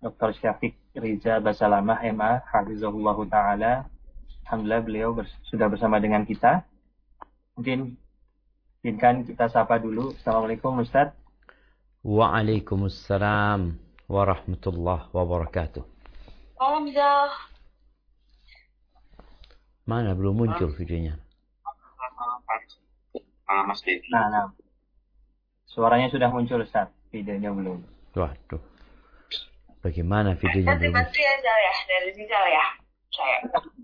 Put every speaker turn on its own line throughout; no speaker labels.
Dr. Syafiq Riza Basalamah MA Hafizahullah Ta'ala. Alhamdulillah beliau sudah bersama dengan kita. Mungkin izinkan kita sapa dulu. Assalamualaikum Ustaz.
Waalaikumsalam warahmatullahi wabarakatuh. Mana belum muncul videonya?
Nah. Suaranya sudah muncul Ustaz, videonya belum.
Waduh. Bagaimana videonya belum?
Bantu ya Zal ya, dari Zal ya. Saya.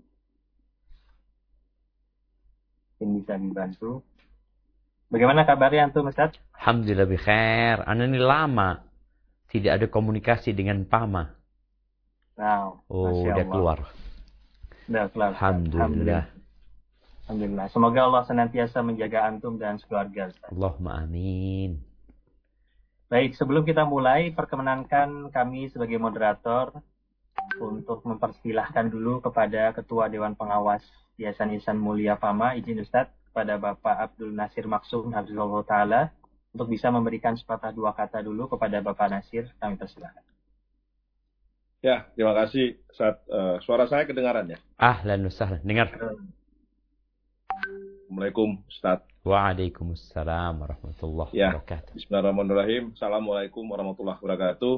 Mungkin bisa dibantu. Bagaimana kabarnya antum Ustaz?
Alhamdulillah bikhair. Ana ini lama tidak ada komunikasi dengan Pama.
Nah,
oh, udah keluar.
Udah keluar.
Alhamdulillah.
Alhamdulillah. Semoga Allah senantiasa menjaga antum dan sekeluarga Ustaz.
Allahumma amin.
Baik, sebelum kita mulai, perkenankan kami sebagai moderator untuk mempersilahkan dulu kepada Ketua Dewan Pengawas Yayasan Insan Mulia Pama, izin Ustadz, kepada Bapak Abdul Nasir Maksum, Hafizahullah Ta'ala, untuk bisa memberikan sepatah dua kata dulu kepada Bapak Nasir, kami persilahkan.
Ya, terima kasih Ustaz. Suara saya kedengaran ya?
Ahlan wa sahlan. Dengar.
Assalamualaikum Ustaz.
Waalaikumsalam warahmatullahi wabarakatuh.
Bismillahirrahmanirrahim. Assalamualaikum warahmatullahi wabarakatuh.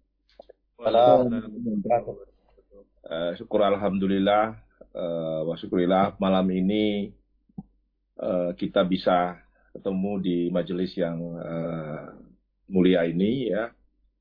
Syukur alhamdulillah wa syukurillah malam ini kita bisa ketemu di majelis yang mulia ini ya.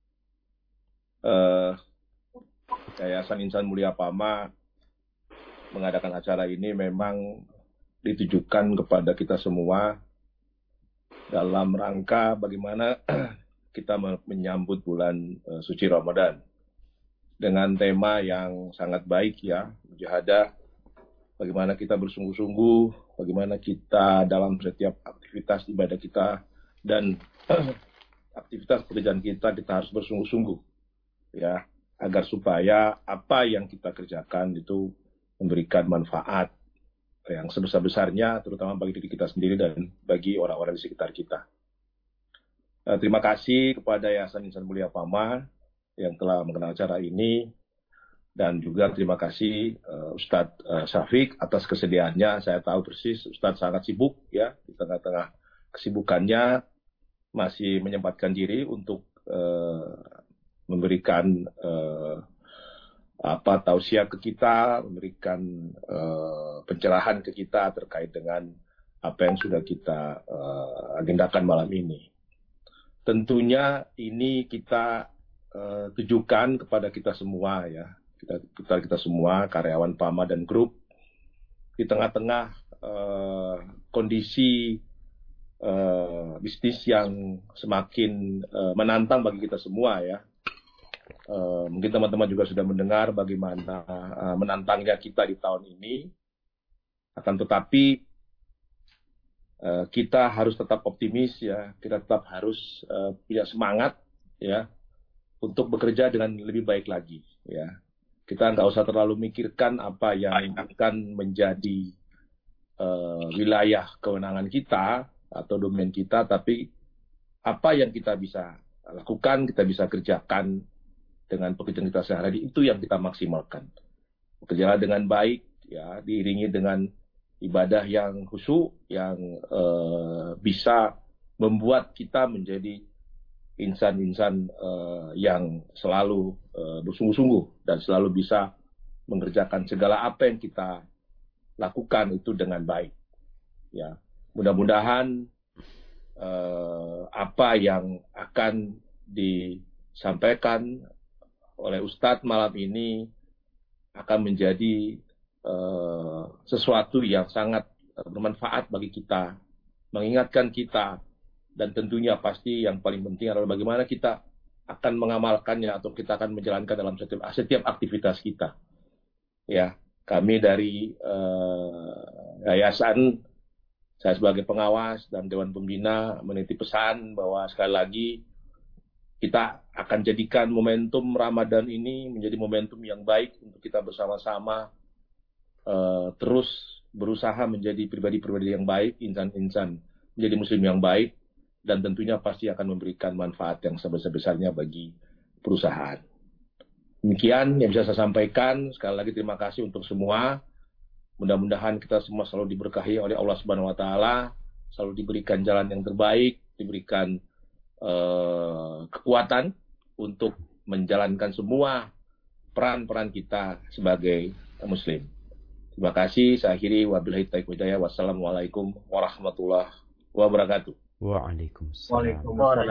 Yayasan Insan Mulia Pama mengadakan acara ini memang ditujukan kepada kita semua dalam rangka bagaimana kita menyambut bulan suci Ramadan dengan tema yang sangat baik ya, mujahadah, bagaimana kita bersungguh-sungguh, bagaimana kita dalam setiap aktivitas ibadah kita dan aktivitas pekerjaan kita harus bersungguh-sungguh ya, agar supaya apa yang kita kerjakan itu memberikan manfaat yang sebesar-besarnya, terutama bagi diri kita sendiri dan bagi orang-orang di sekitar kita. Terima kasih kepada Yayasan Insan Mulia Pama yang telah mengenal acara ini, dan juga terima kasih Ustadz Syafiq atas kesediaannya. Saya tahu persis Ustadz sangat sibuk ya, di tengah-tengah kesibukannya masih menyempatkan diri untuk memberikan tausiah ke kita, memberikan pencerahan ke kita terkait dengan apa yang sudah kita agendakan malam ini. Tentunya ini kita tujukan kepada kita semua ya, kita semua karyawan Pama dan grup di tengah-tengah kondisi bisnis yang semakin menantang bagi kita semua ya. Mungkin teman-teman juga sudah mendengar bagaimana menantangnya kita di tahun ini. Akan tetapi kita harus tetap optimis ya, kita tetap harus punya semangat ya untuk bekerja dengan lebih baik lagi ya. Kita nggak usah terlalu mikirkan apa yang akan menjadi wilayah kewenangan kita atau domain kita, tapi apa yang kita bisa lakukan, kita bisa kerjakan dengan pekerjaan kita sehari-hari, itu yang kita maksimalkan. Bekerjalah dengan baik, ya, diiringi dengan ibadah yang khusyuk, yang bisa membuat kita menjadi insan-insan yang selalu bersungguh-sungguh dan selalu bisa mengerjakan segala apa yang kita lakukan itu dengan baik. Ya, mudah-mudahan apa yang akan disampaikan oleh Ustadz malam ini akan menjadi sesuatu yang sangat bermanfaat bagi kita, mengingatkan kita, dan tentunya pasti yang paling penting adalah bagaimana kita akan mengamalkannya atau kita akan menjalankan dalam setiap aktivitas kita. Ya, kami dari yayasan, saya sebagai pengawas dan Dewan Pembina menitip pesan bahwa sekali lagi kita akan jadikan momentum Ramadan ini menjadi momentum yang baik untuk kita bersama-sama terus berusaha menjadi pribadi-pribadi yang baik, insan-insan menjadi muslim yang baik, dan tentunya pasti akan memberikan manfaat yang sebesar-besarnya bagi perusahaan. Demikian yang bisa saya sampaikan. Sekali lagi terima kasih untuk semua. Mudah-mudahan kita semua selalu diberkahi oleh Allah Subhanahu wa taala, selalu diberikan jalan yang terbaik, diberikan kekuatan untuk menjalankan semua peran-peran kita sebagai muslim. Terima kasih. Saya akhiri, wabillahi taufiq wal hidayah. Wassalamualaikum warahmatullahi wabarakatuh.
Waalaikumsalam.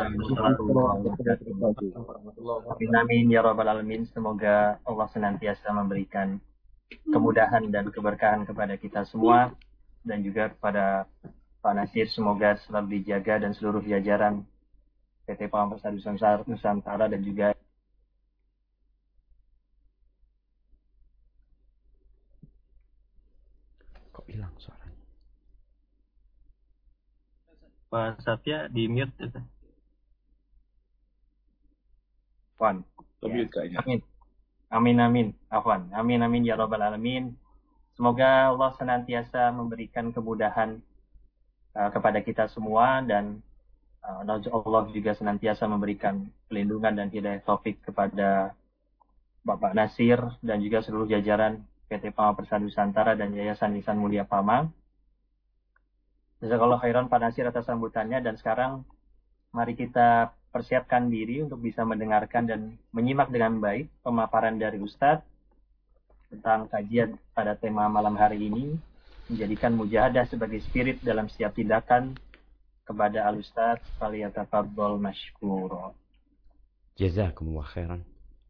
Amin ya rabbal alamin. Semoga Allah senantiasa memberikan kemudahan dan keberkahan kepada kita semua dan juga kepada Pak Nasir, semoga selalu dijaga dan seluruh jajaran PT Pama Persada Nusantara dan juga
Kok hilang suaranya?
Pak Satya di mute itu. Wan.
Kayaknya.
Amin. Afwan. Amin ya rabbal alamin. Semoga Allah senantiasa memberikan kemudahan kepada kita semua dan Allah juga senantiasa memberikan pelindungan dan hidayah taufik kepada Bapak Nasir dan juga seluruh jajaran PT Pama Persada Nusantara dan Yayasan Ihsan Mulia Pama. Jazakallahu khairan Pak Nasir atas sambutannya, dan sekarang mari kita persiapkan diri untuk bisa mendengarkan dan menyimak dengan baik pemaparan dari Ustadz tentang kajian pada tema malam hari ini, menjadikan mujahadah sebagai spirit dalam setiap tindakan. Kepada Al-Ustadz, falyatafaddal mashkura.
Jazakumullah khairan.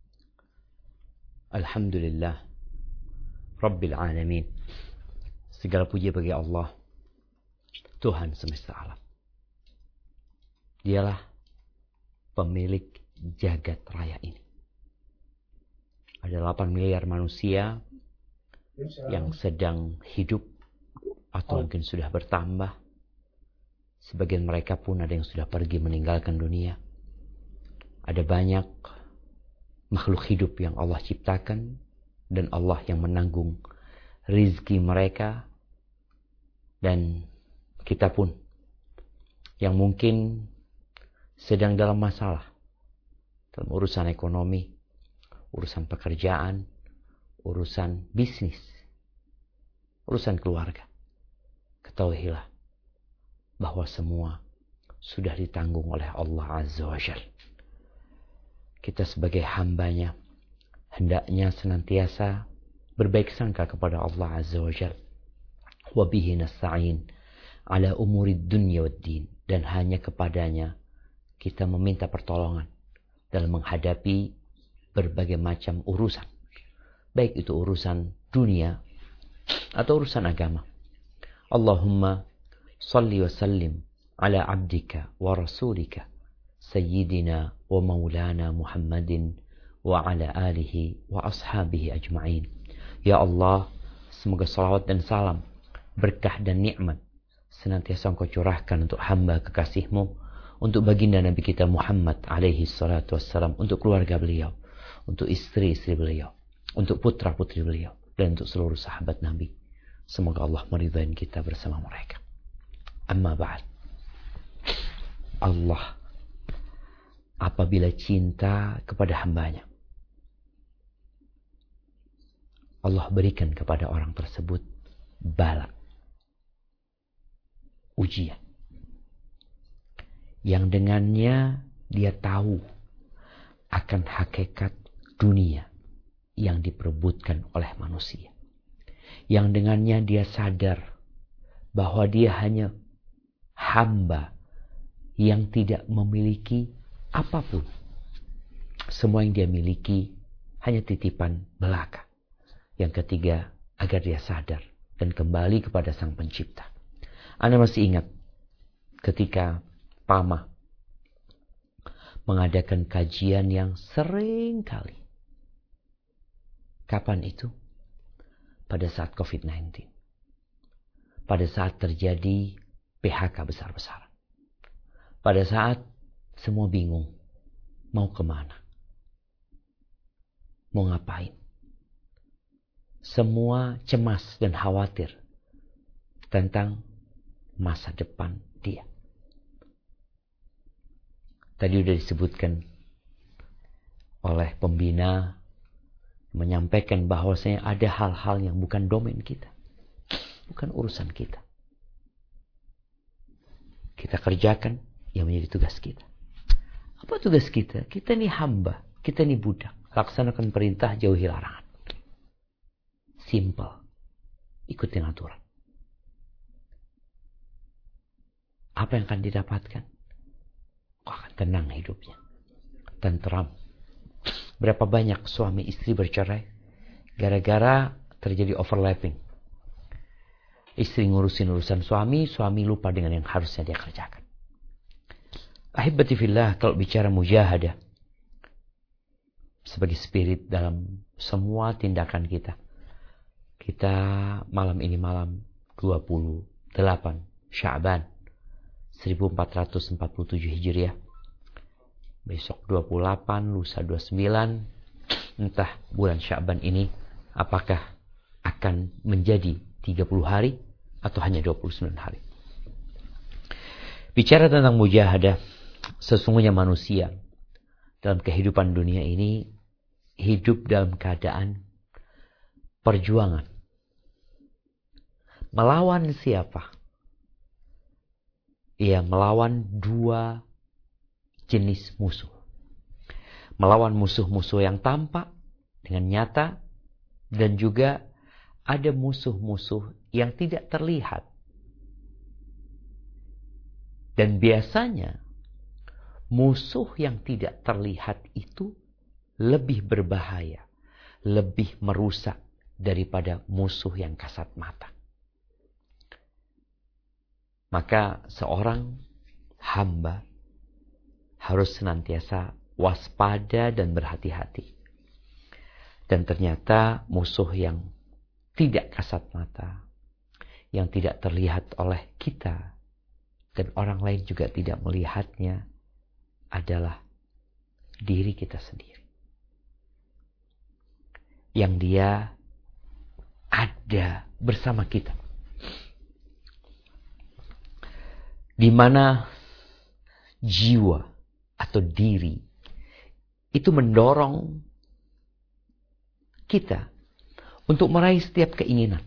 Alhamdulillah Rabbil alamin. Segala puji bagi Allah, Tuhan semesta alam. Dialah pemilik jagat raya ini. Ada 8 miliar manusia yang sedang hidup atau mungkin sudah bertambah. Sebagian mereka pun ada yang sudah pergi meninggalkan dunia. Ada banyak makhluk hidup yang Allah ciptakan dan Allah yang menanggung rizki mereka. Dan kita pun yang mungkin sedang dalam masalah dalam urusan ekonomi, urusan pekerjaan, urusan bisnis, urusan keluarga. Ketahuilah bahwa semua sudah ditanggung oleh Allah Azza wa Jalla. Kita sebagai hambanya hendaknya senantiasa berbaik sangka kepada Allah Azza wa Jalla. Wa bihi nasta'in ala umuri dunya wad din, dan hanya kepadanya kita meminta pertolongan dalam menghadapi berbagai macam urusan, baik itu urusan dunia atau urusan agama. Allahumma salli wa sallim ala abdika wa rasulika sayyidina wa maulana Muhammadin wa ala alihi wa ashabihi ajma'in. Ya Allah, semoga salawat dan salam, berkah dan nikmat senantiasa Engkau curahkan untuk hamba kekasih-Mu, untuk baginda Nabi kita Muhammad alaihi salatu wassalam, untuk keluarga beliau, untuk istri-istri beliau, untuk putra-putri beliau, dan untuk seluruh sahabat Nabi. Semoga Allah meridai kita bersama mereka. Amma ba'd. Allah apabila cinta kepada hambanya, Allah berikan kepada orang tersebut bala, ujian, yang dengannya dia tahu akan hakikat dunia yang diperebutkan oleh manusia, yang dengannya dia sadar bahwa dia hanya hamba yang tidak memiliki apapun. Semua yang dia miliki hanya titipan belaka. Yang ketiga, agar dia sadar dan kembali kepada Sang Pencipta. Anda masih ingat ketika Pama mengadakan kajian yang sering kali. Kapan itu? Pada saat COVID-19. Pada saat terjadi PHK besar-besaran. Pada saat semua bingung mau kemana, mau ngapain. Semua cemas dan khawatir tentang masa depan dia. Tadi sudah disebutkan oleh pembina menyampaikan bahwasanya ada hal-hal yang bukan domain kita, bukan urusan kita. Kita kerjakan yang menjadi tugas kita. Apa tugas kita? Kita ini hamba, kita ini budak. Laksanakan perintah, jauhi larangan. Simple. Ikutin aturan. Apa yang akan didapatkan? Kau akan tenang hidupnya. Tenteram. Berapa banyak suami istri bercerai gara-gara terjadi overlapping. Istri ngurusin urusan suami, suami lupa dengan yang harusnya dia kerjakan. Ahibati fillah, kalau bicara mujahadah sebagai spirit dalam semua tindakan kita. Kita malam ini malam 28 Sya'ban 1447 Hijriah. Besok 28, lusa 29. Entah bulan Sya'ban ini apakah akan menjadi 30 hari atau hanya 29 hari. Bicara tentang mujahadah, sesungguhnya manusia dalam kehidupan dunia ini hidup dalam keadaan perjuangan. Melawan siapa? Ia melawan dua jenis musuh. Melawan musuh-musuh yang tampak dengan nyata, dan juga ada musuh-musuh yang tidak terlihat. Dan biasanya musuh yang tidak terlihat itu lebih berbahaya, lebih merusak daripada musuh yang kasat mata. Maka seorang hamba harus senantiasa waspada dan berhati-hati. Dan ternyata musuh yang tidak kasat mata, yang tidak terlihat oleh kita, dan orang lain juga tidak melihatnya, adalah diri kita sendiri. Yang dia ada bersama kita. Di mana jiwa atau diri itu mendorong kita untuk meraih setiap keinginan,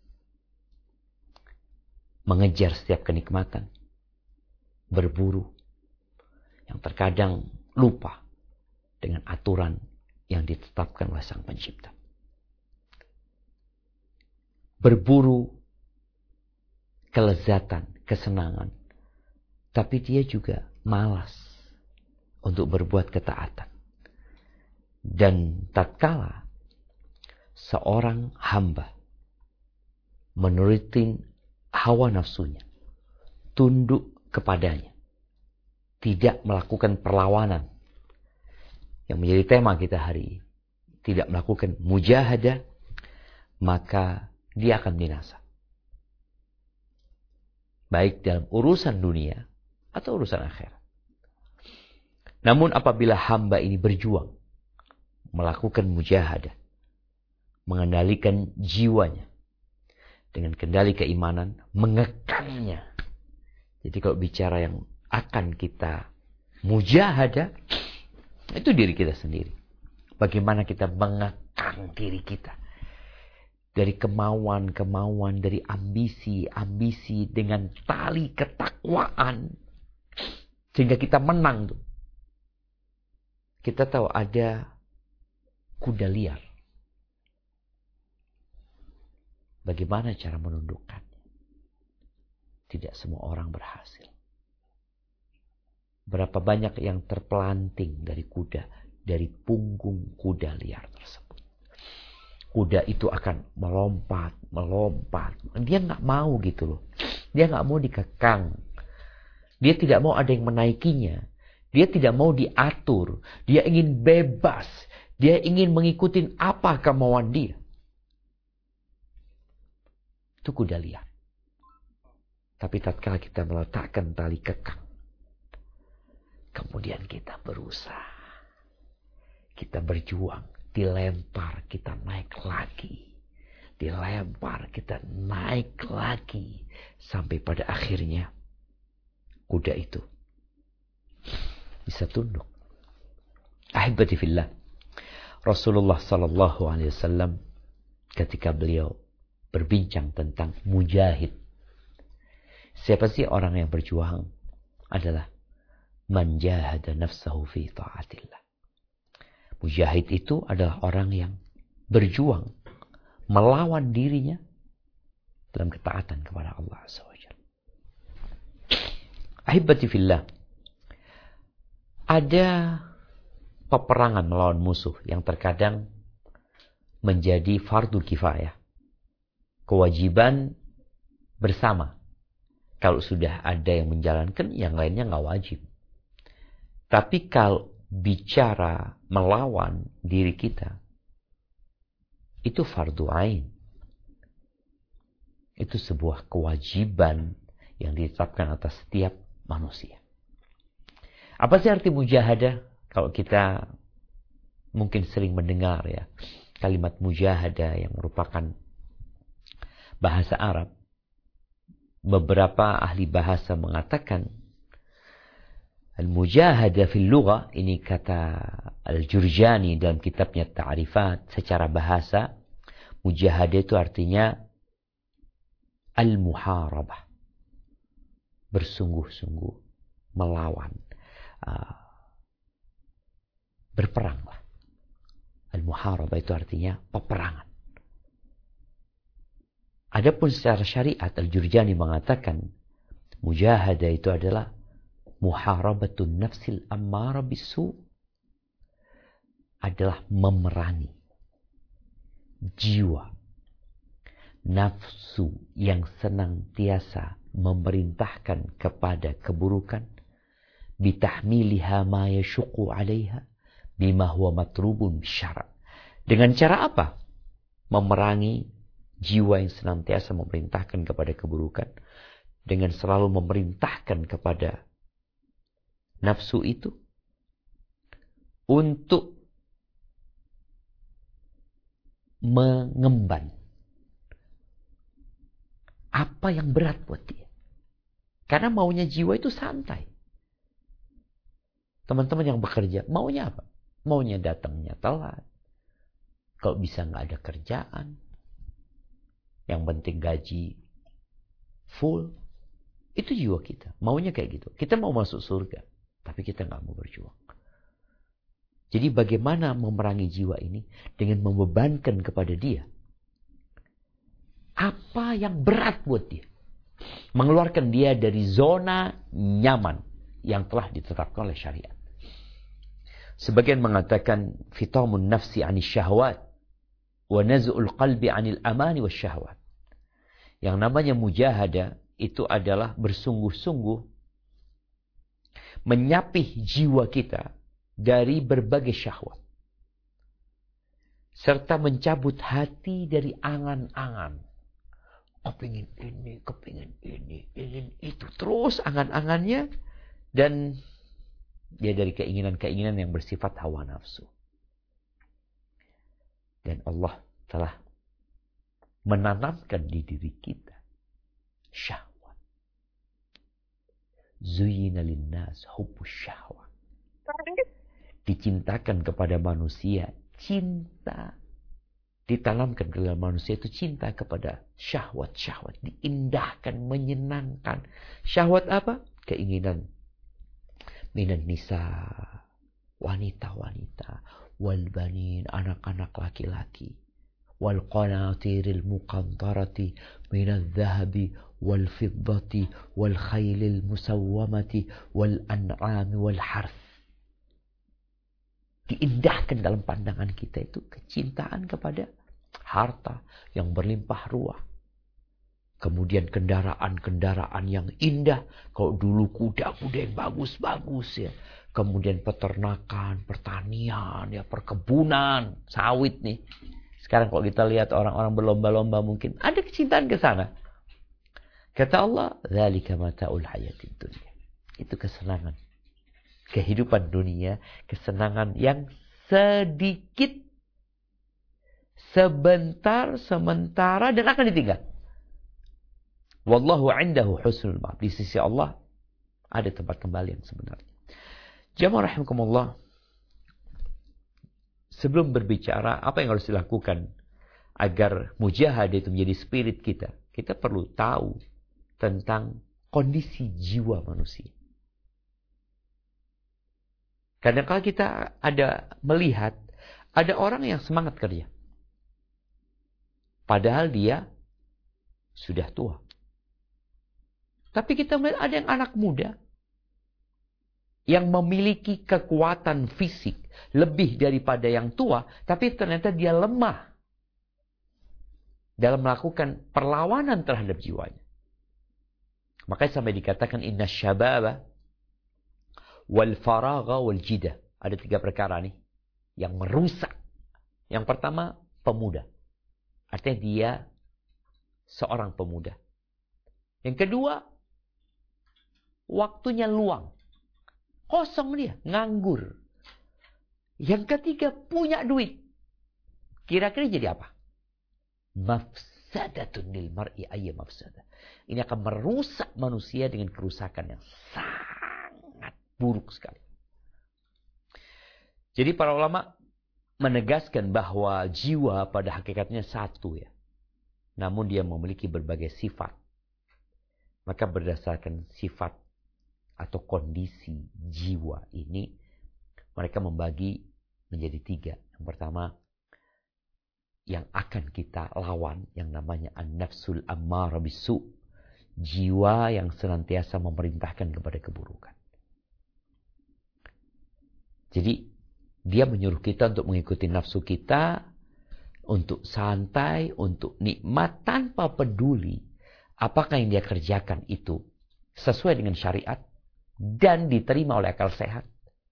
mengejar setiap kenikmatan, berburu, yang terkadang lupa dengan aturan yang ditetapkan oleh Sang Pencipta. Berburu kelezatan, kesenangan, tapi dia juga malas untuk berbuat ketaatan. Dan tatkala seorang hamba menuruti hawa nafsunya, tunduk kepadanya, tidak melakukan perlawanan, yang menjadi tema kita hari ini, tidak melakukan mujahadah, maka dia akan binasa. Baik dalam urusan dunia atau urusan akhirat. Namun apabila hamba ini berjuang, melakukan mujahadah, mengendalikan jiwanya dengan kendali keimanan, mengekangnya. Jadi kalau bicara yang akan kita mujahadah, itu diri kita sendiri. Bagaimana kita mengekang diri kita dari kemauan-kemauan, dari ambisi-ambisi, dengan tali ketakwaan, sehingga kita menang tuh. Kita tahu ada kuda liar. Bagaimana cara menundukkannya? Tidak semua orang berhasil. Berapa banyak yang terpelanting dari kuda, dari punggung kuda liar tersebut. Kuda itu akan melompat. Dia nggak mau gitu loh. Dia nggak mau dikekang. Dia tidak mau ada yang menaikinya. Dia tidak mau diatur. Dia ingin bebas. Dia ingin mengikuti apa kemauan dia. Itu kuda liar. Tapi tatkala kita meletakkan tali kekang, kemudian kita berusaha, kita berjuang, dilempar, kita naik lagi. Dilempar, kita naik lagi. Sampai pada akhirnya kuda itu bisa tunduk. Ahibati fillah. Rasulullah sallallahu alaihi wasallam ketika beliau berbincang tentang mujahid. Siapa sih orang yang berjuang? Adalah man jahada nafsahu fi ta'atillah. Mujahid itu adalah orang yang berjuang melawan dirinya dalam ketaatan kepada Allah SWT. Ahibati fillah, ada peperangan melawan musuh yang terkadang menjadi fardu kifayah. Kewajiban bersama. Kalau sudah ada yang menjalankan, yang lainnya nggak wajib. Tapi kalau bicara melawan diri kita, itu fardu ain. Itu sebuah kewajiban yang ditetapkan atas setiap manusia. Apa sih arti mujahadah? Kalau kita mungkin sering mendengar ya, kalimat mujahadah yang merupakan bahasa Arab. Beberapa ahli bahasa mengatakan al-mujahadah fil lugha, ini kata Al-Jurjani dalam kitabnya Ta'rifat secara bahasa, mujahadah itu artinya al-muharabah, bersungguh-sungguh melawan, berperanglah. Al-muharabah itu artinya peperangan. Adapun secara syariat, Al-Jurjani mengatakan mujahadah itu adalah muharabatun nafsil ammara bisu, adalah memerangi jiwa nafsu yang senantiasa memerintahkan kepada keburukan, bitahmiliha ma yashuqu 'alaiha bima huwa matrubun syara'. Dengan cara apa? Memerangi jiwa yang senantiasa memerintahkan kepada keburukan, dengan selalu memerintahkan kepada nafsu itu untuk mengemban apa yang berat buat dia. Karena maunya jiwa itu santai. Teman-teman yang bekerja, maunya apa? Maunya datangnya telat. Kalau bisa nggak ada kerjaan. Yang penting gaji full. Itu jiwa kita. Maunya kayak gitu. Kita mau masuk surga. Tapi kita nggak mau berjuang. Jadi bagaimana memerangi jiwa ini? Dengan membebankan kepada dia apa yang berat buat dia. Mengeluarkan dia dari zona nyaman yang telah ditetapkan oleh syariat. Sebagian mengatakan fitamun nafsi 'anil syahwat wa naz'ul qalbi 'anil amani wasyahwat. Yang namanya mujahadah itu adalah bersungguh-sungguh menyapih jiwa kita dari berbagai syahwat. Serta mencabut hati dari angan-angan. Kepingin ini, ingin itu. Terus angan-angannya. Dan dia dari keinginan-keinginan yang bersifat hawa nafsu. Dan Allah telah menanamkan di diri kita syahwat. Zuyyina linnas hubbus syahwat. Dicintakan kepada manusia cinta. Ditanamkan ke dalam manusia itu cinta kepada syahwat-syahwat. Diindahkan, menyenangkan. Syahwat apa? Keinginan. Minan nisa. Wanita-wanita. Wal banin. Anak-anak laki-laki. Wal qanatiril muqantarati. Minal zahabi. Wal fiddati. Wal khailil musawwamati. Wal an'ami wal harf. Diindahkan dalam pandangan kita itu kecintaan kepada harta yang berlimpah ruah. Kemudian kendaraan-kendaraan yang indah. Kalau dulu kuda-kuda yang bagus-bagus ya. Kemudian peternakan, pertanian, ya perkebunan, sawit nih. Sekarang kalau kita lihat orang-orang berlomba-lomba mungkin ada kecintaan ke sana. Kata Allah, "Dzalika mata'ul hayatid dunya." Itu kesenangan kehidupan dunia, kesenangan yang sedikit, sebentar, sementara, dan akan ditinggal. Wallahu indahu husnul ma'ab. Di sisi Allah ada tempat kembali yang sebenarnya. Jamaah rahimakumullah. sebelum berbicara apa yang harus dilakukan agar mujahadah itu menjadi spirit kita, kita perlu tahu tentang kondisi jiwa manusia. Kadang-kadang kita melihat ada orang yang semangat kerja, padahal dia sudah tua. Tapi kita melihat ada yang anak muda yang memiliki kekuatan fisik lebih daripada yang tua, tapi ternyata dia lemah dalam melakukan perlawanan terhadap jiwanya. Makanya sampai dikatakan inna syababa wal faragha wal jidah. Ada 3 perkara nih yang merusak. Yang pertama, pemuda. Artinya dia seorang pemuda. Yang kedua, waktunya luang. Kosong dia, nganggur. Yang ketiga, punya duit. Kira-kira jadi apa? Mafsadatun lil mar'i ayya mafsadah. Ini akan merusak manusia dengan kerusakan yang sangat buruk sekali. Jadi para ulama menegaskan bahwa jiwa pada hakikatnya satu ya. Namun dia memiliki berbagai sifat. Maka berdasarkan sifat atau kondisi jiwa ini, mereka membagi menjadi 3. Yang pertama, yang akan kita lawan, yang namanya an-nafsul ammarah bisu. Jiwa yang senantiasa memerintahkan kepada keburukan. Jadi, dia menyuruh kita untuk mengikuti nafsu kita, untuk santai, untuk nikmat, tanpa peduli apakah yang dia kerjakan itu sesuai dengan syariat dan diterima oleh akal sehat.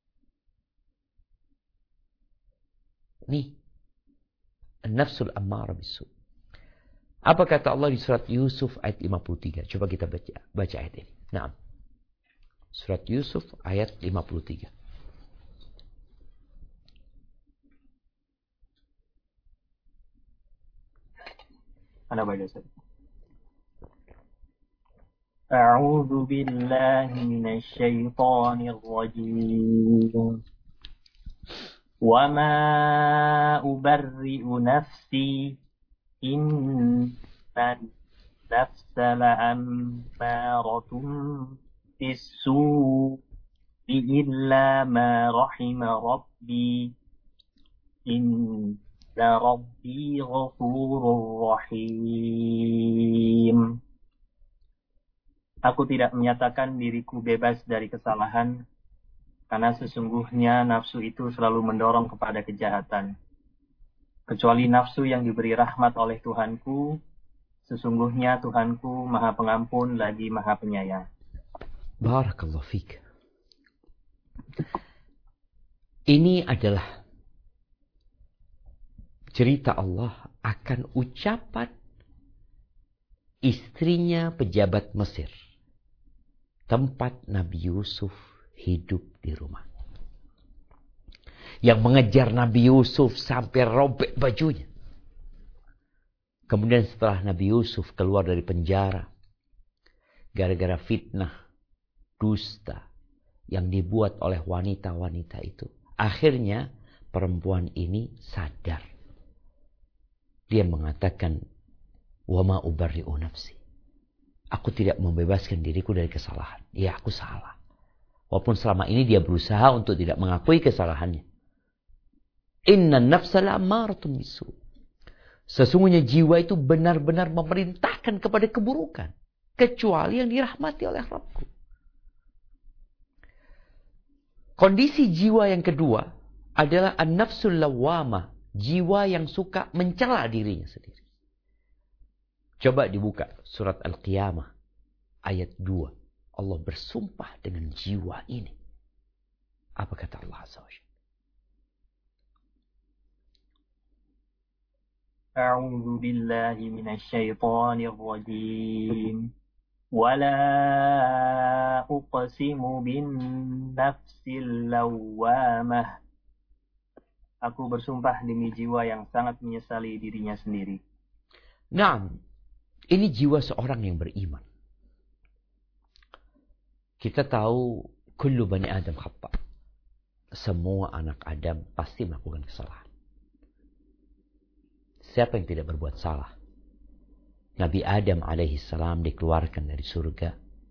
Nih, nafsul ammarah bisu. Apa kata Allah di surat Yusuf ayat 53? Coba kita baca ayat ini. Nah, surat Yusuf ayat 53.
Ana baca saja. A'udzu billahi minasy syaithanir rajim. Wa ma ubarri'u nafsi inna nafsa la'ammaratun bis-su'i illa ma rahima rabbi inna rabbi ghafurur rahim. Aku tidak menyatakan diriku bebas dari kesalahan, karena sesungguhnya nafsu itu selalu mendorong kepada kejahatan. Kecuali nafsu yang diberi rahmat oleh Tuhanku, sesungguhnya Tuhanku Maha Pengampun lagi Maha Penyayang.
Barakallahu fiik. Ini adalah cerita Allah akan ucapan istrinya pejabat Mesir, tempat Nabi Yusuf hidup di rumah. Yang mengejar Nabi Yusuf sampai robek bajunya. Kemudian setelah Nabi Yusuf keluar dari penjara, gara-gara fitnah, dusta yang dibuat oleh wanita-wanita itu, akhirnya perempuan ini sadar. Dia mengatakan, wa ma ubarri'u nafsi. Aku tidak membebaskan diriku dari kesalahan. Ya, aku salah. Walaupun selama ini dia berusaha untuk tidak mengakui kesalahannya. Inna nafsa la'ammaratun bisu. Sesungguhnya jiwa itu benar-benar memerintahkan kepada keburukan. Kecuali yang dirahmati oleh Rabbku. Kondisi jiwa yang kedua adalah an-nafsul lawwamah. Jiwa yang suka mencela dirinya sendiri. Coba dibuka surat Al-Qiyamah ayat 2. Allah bersumpah dengan jiwa ini. Apa kata Allah Azza wa Jalla?
A'udzu billahi minasy syaithanir rajim. Wala uqsimu bin nafsil lawwamah. Aku bersumpah demi jiwa yang sangat menyesali dirinya sendiri.
Nah, ini jiwa seorang yang beriman. Kita tahu kullu bani Adam khata'. Semua anak Adam pasti melakukan kesalahan. siapa yang tidak berbuat salah. Nabi Adam alaihissalam dikeluarkan dari surga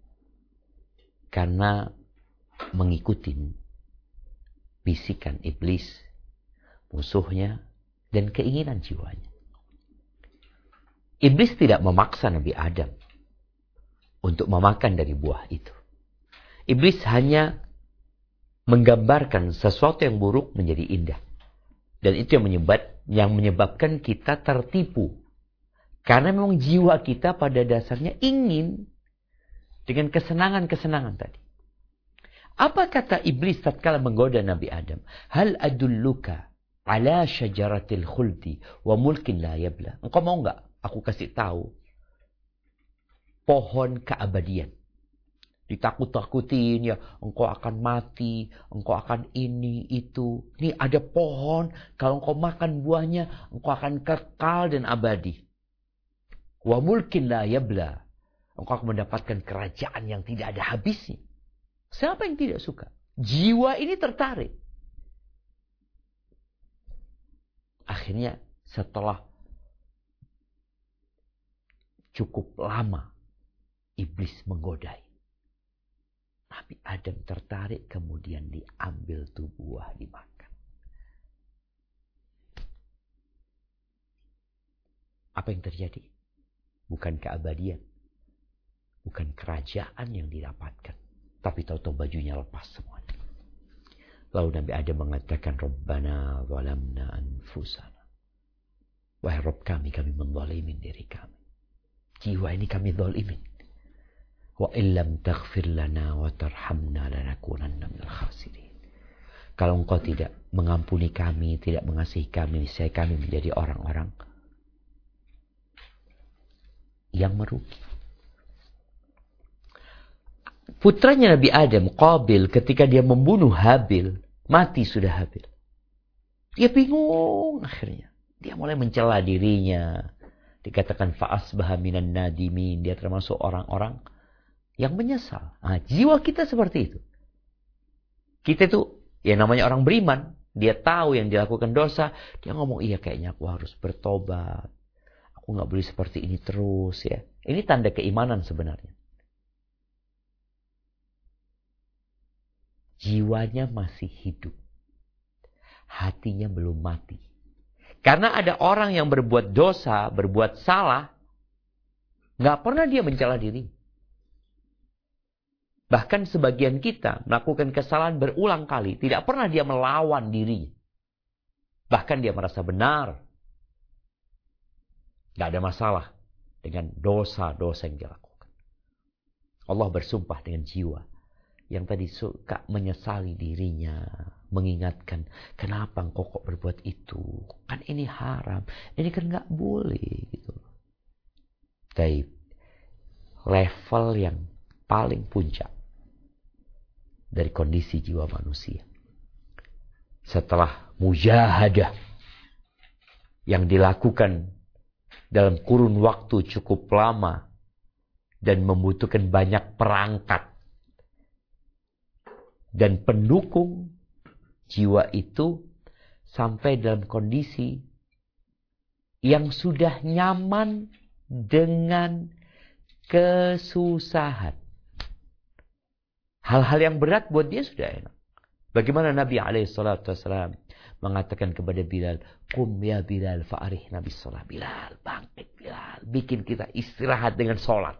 karena mengikuti bisikan iblis, musuhnya, dan keinginan jiwanya. Iblis tidak memaksa Nabi Adam untuk memakan dari buah itu. Iblis hanya menggambarkan sesuatu yang buruk menjadi indah. Dan itu yang menyebabkan kita tertipu. Karena memang jiwa kita pada dasarnya ingin dengan kesenangan-kesenangan tadi. Apa kata iblis tatkala menggoda Nabi Adam? Hal adulluka ala syajaratil khuldi wa mulkin la yabla. Engkau mau enggak aku kasih tahu pohon keabadian? Ditakut-takutin ya, engkau akan mati, engkau akan ini, itu. Ini ada pohon, kalau engkau makan buahnya, engkau akan kekal dan abadi. Wa mulkin la yabla. Engkau akan mendapatkan kerajaan yang tidak ada habisnya. Siapa yang tidak suka? Jiwa ini tertarik. Akhirnya setelah cukup lama, iblis menggodai. Nabi Adam tertarik, kemudian diambil tuh buah, dimakan. Apa yang terjadi? Bukan keabadian. Bukan kerajaan yang didapatkan. Tapi tahu-tahu bajunya lepas semuanya. Lalu Nabi Adam mengatakan, Rabbana zalamna anfusana. Wahai Rabb kami menzalimin diri kami. Jiwa ini kami zalimin. Wa illam taghfir lana wa tarhamna lanakunanna minal khasirin. Kalau engkau tidak mengampuni kami, tidak mengasihi kami, niscaya kami menjadi orang-orang yang merugi. Putranya Nabi Adam, Qabil, ketika dia membunuh Habil, mati sudah Habil. Dia bingung akhirnya. Dia mulai mencela dirinya. Dikatakan fa'asbaha minan nadimin. Dia termasuk orang-orang yang menyesal. Nah, jiwa kita seperti itu. Kita itu, ya namanya orang beriman. Dia tahu yang dilakukan dosa. Dia ngomong, iya kayaknya aku harus bertobat. Aku gak boleh seperti ini terus ya. Ini tanda keimanan sebenarnya. Jiwanya masih hidup. Hatinya belum mati. Karena ada orang yang berbuat dosa, berbuat salah. Gak pernah dia mencela diri. Bahkan sebagian kita melakukan kesalahan berulang kali. Tidak pernah dia melawan dirinya. Bahkan dia merasa benar. Gak ada masalah dengan dosa-dosa yang dia lakukan. Allah bersumpah dengan jiwa yang tadi suka menyesali dirinya. Mengingatkan, kenapa engkau kok berbuat itu? Kan ini haram. Ini kan gak boleh. Gitu. Tapi level yang paling puncak dari kondisi jiwa manusia. Setelah mujahadah yang dilakukan dalam kurun waktu cukup lama dan membutuhkan banyak perangkat dan pendukung, jiwa itu sampai dalam kondisi yang sudah nyaman dengan kesusahan. Hal-hal yang berat buat dia sudah enak. Bagaimana Nabi SAW mengatakan kepada Bilal, Qum ya Bilal fa'arihna bis sholat. Bilal, bangkit Bilal. Bikin kita istirahat dengan sholat.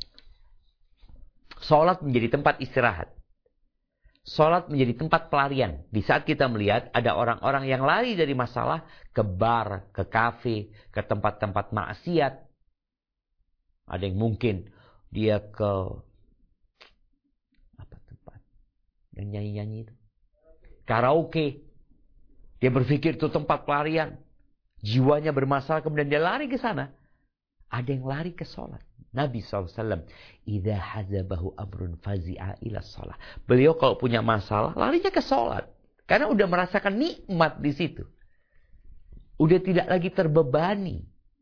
Sholat menjadi tempat istirahat. Sholat menjadi tempat pelarian. Di saat kita melihat ada orang-orang yang lari dari masalah ke bar, ke kafe, ke tempat-tempat maksiat. Ada yang mungkin dia ke yang nyanyi-nyanyi itu. Karaoke. Dia berpikir itu tempat pelarian. Jiwanya bermasalah, kemudian dia lari ke sana. Ada yang lari ke sholat. Nabi SAW, Idza hazabahu amrun fazi'a ila sholat. Beliau kalau punya masalah, larinya ke sholat. Karena udah merasakan nikmat di situ. Udah tidak lagi terbebani.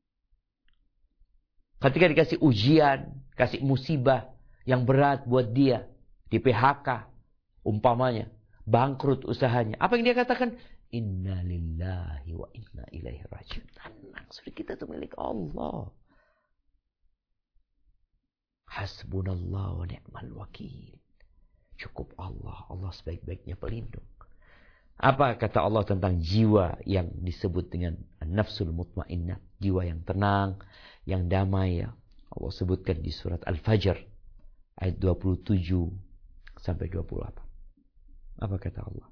Ketika dikasih ujian, kasih musibah yang berat buat dia, di PHK, umpamanya, bangkrut usahanya. Apa yang dia katakan? Inna lillahi wa inna ilaihi raji'un. Tenang, sudah kita itu milik Allah. Hasbunallah wa ni'mal wakil. Cukup Allah. Allah sebaik-baiknya pelindung. Apa kata Allah tentang jiwa yang disebut dengan nafsul mutmainnah, jiwa yang tenang, yang damai ya. Allah sebutkan di surat Al-Fajr ayat 27 sampai 28. Apa kata Allah?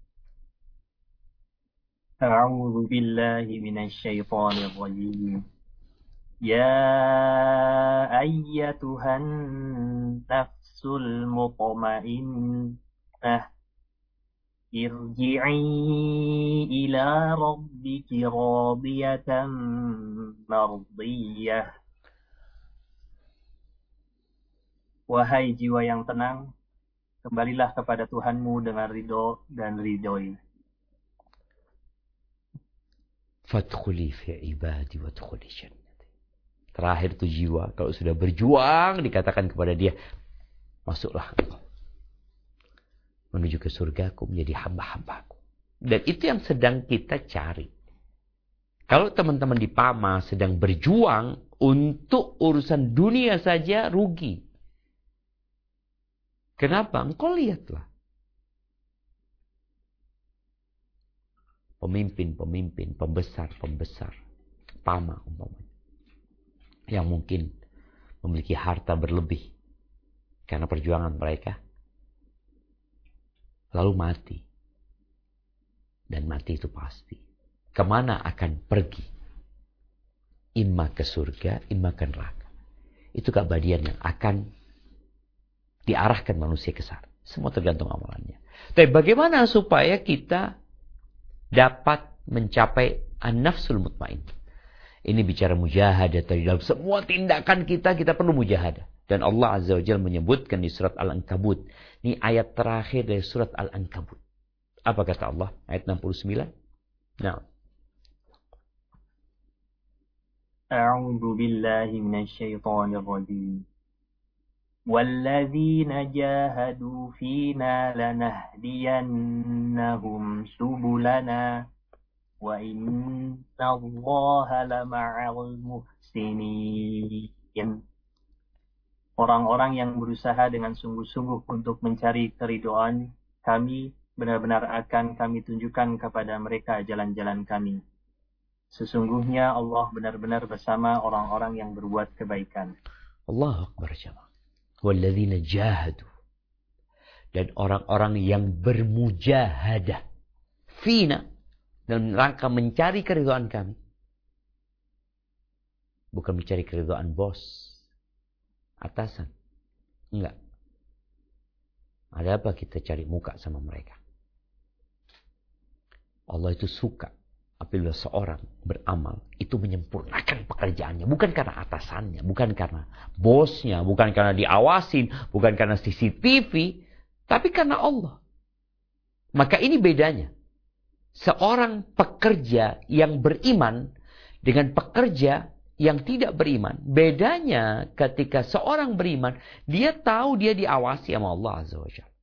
A'udzu billahi minasyaitonir rajim. Ya ayyatuhan nafsul mutmainnah irji'i ila rabbiki radiyatan mardiyah. Wahai jiwa yang tenang, kembalilah kepada Tuhanmu dengan ridho dan ridhoi.
Fadkhuli fi ibadi wadkhuli jannati. Terakhir itu jiwa, kalau sudah berjuang dikatakan kepada dia, masuklah engkau menuju ke surgaku, menjadi hamba-hambaku. Dan itu yang sedang kita cari. Kalau teman-teman di PAMA sedang berjuang untuk urusan dunia saja, rugi. Kenapa? Engkau lihatlah. Pemimpin-pemimpin, pembesar-pembesar PAMA umpamanya, yang mungkin memiliki harta berlebih karena perjuangan mereka, lalu mati. Dan mati itu pasti. Kemana akan pergi? Imma ke surga, imma ke neraka. Itu keabadian yang akan diarahkan manusia ke sana. Semua tergantung amalannya. Tapi bagaimana supaya kita dapat mencapai an-nafsul mutmainnah? Ini bicara mujahadah. Dalam semua tindakan kita perlu mujahadah. Dan Allah Azza wa Jalla menyebutkan di surat Al-Ankabut. Ini ayat terakhir dari surat Al-Ankabut. Apa kata Allah? Ayat 69. Nah.
A'udzu billahi minasyaitonir rajim. وَالَّذِينَ جَاهَدُوا فِينَا لَنَهْدِيَنَّهُمْ سُبُلَنَا وَإِنَّ اللَّهَ لَمَعَ الْمُحْسِنِينَ. Orang-orang yang berusaha dengan sungguh-sungguh untuk mencari keridhaan kami, benar-benar akan kami tunjukkan kepada mereka jalan-jalan kami. Sesungguhnya Allah benar-benar bersama orang-orang yang berbuat kebaikan.
Allahu Akbar jemaah. Walladzina jahadu. Dan orang-orang yang bermujahadah fina, dalam rangka mencari keridhaan kami. Bukan mencari keridhaan bos, atasan. Enggak. Ada apa kita cari muka sama mereka? Allah itu suka apabila seorang beramal itu menyempurnakan pekerjaannya, bukan karena atasannya, bukan karena bosnya, bukan karena diawasin, bukan karena CCTV, tapi karena Allah. Maka ini bedanya. Seorang pekerja yang beriman dengan pekerja yang tidak beriman. Bedanya ketika seorang beriman, dia tahu dia diawasi sama Allah Azza wa Jalla.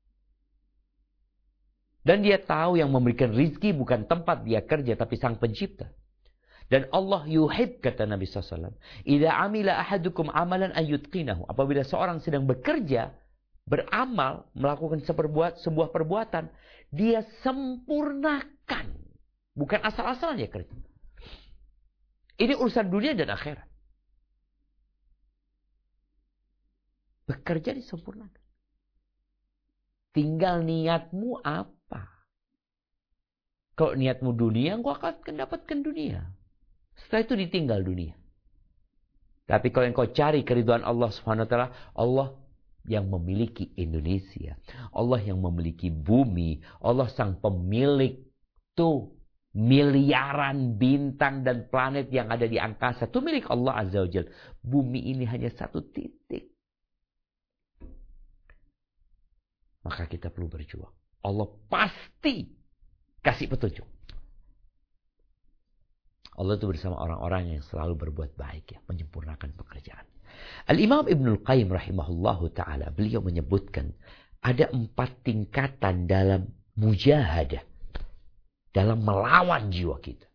Dan dia tahu yang memberikan rizki bukan tempat dia kerja, tapi sang pencipta. Dan Allah yuhib, kata Nabi SAW. Idza amila ahadukum amalan ayyutqinahu. Apabila seorang sedang bekerja, beramal, melakukan sebuah perbuatan, dia sempurnakan. Bukan asal-asalan dia kerja. Ini urusan dunia dan akhirat. Bekerja disempurnakan. Tinggal niatmu apa? Kalau niatmu dunia, engkau akan mendapatkan dunia. Setelah itu ditinggal dunia. Tapi kalau engkau cari keridhaan Allah Subhanahu wa taala, Allah yang memiliki Indonesia, Allah yang memiliki bumi, Allah sang pemilik tuh miliaran bintang dan planet yang ada di angkasa, itu milik Allah Azza wa Jalla. Bumi ini hanya satu titik. Maka kita perlu berjuang. Allah pasti kasih petunjuk. Allah itu bersama orang-orang yang selalu berbuat baik, ya, menyempurnakan pekerjaan. Al-Imam Ibnul Qayyim rahimahullahu ta'ala, beliau menyebutkan ada 4 tingkatan dalam mujahadah. dalam melawan jiwa kita.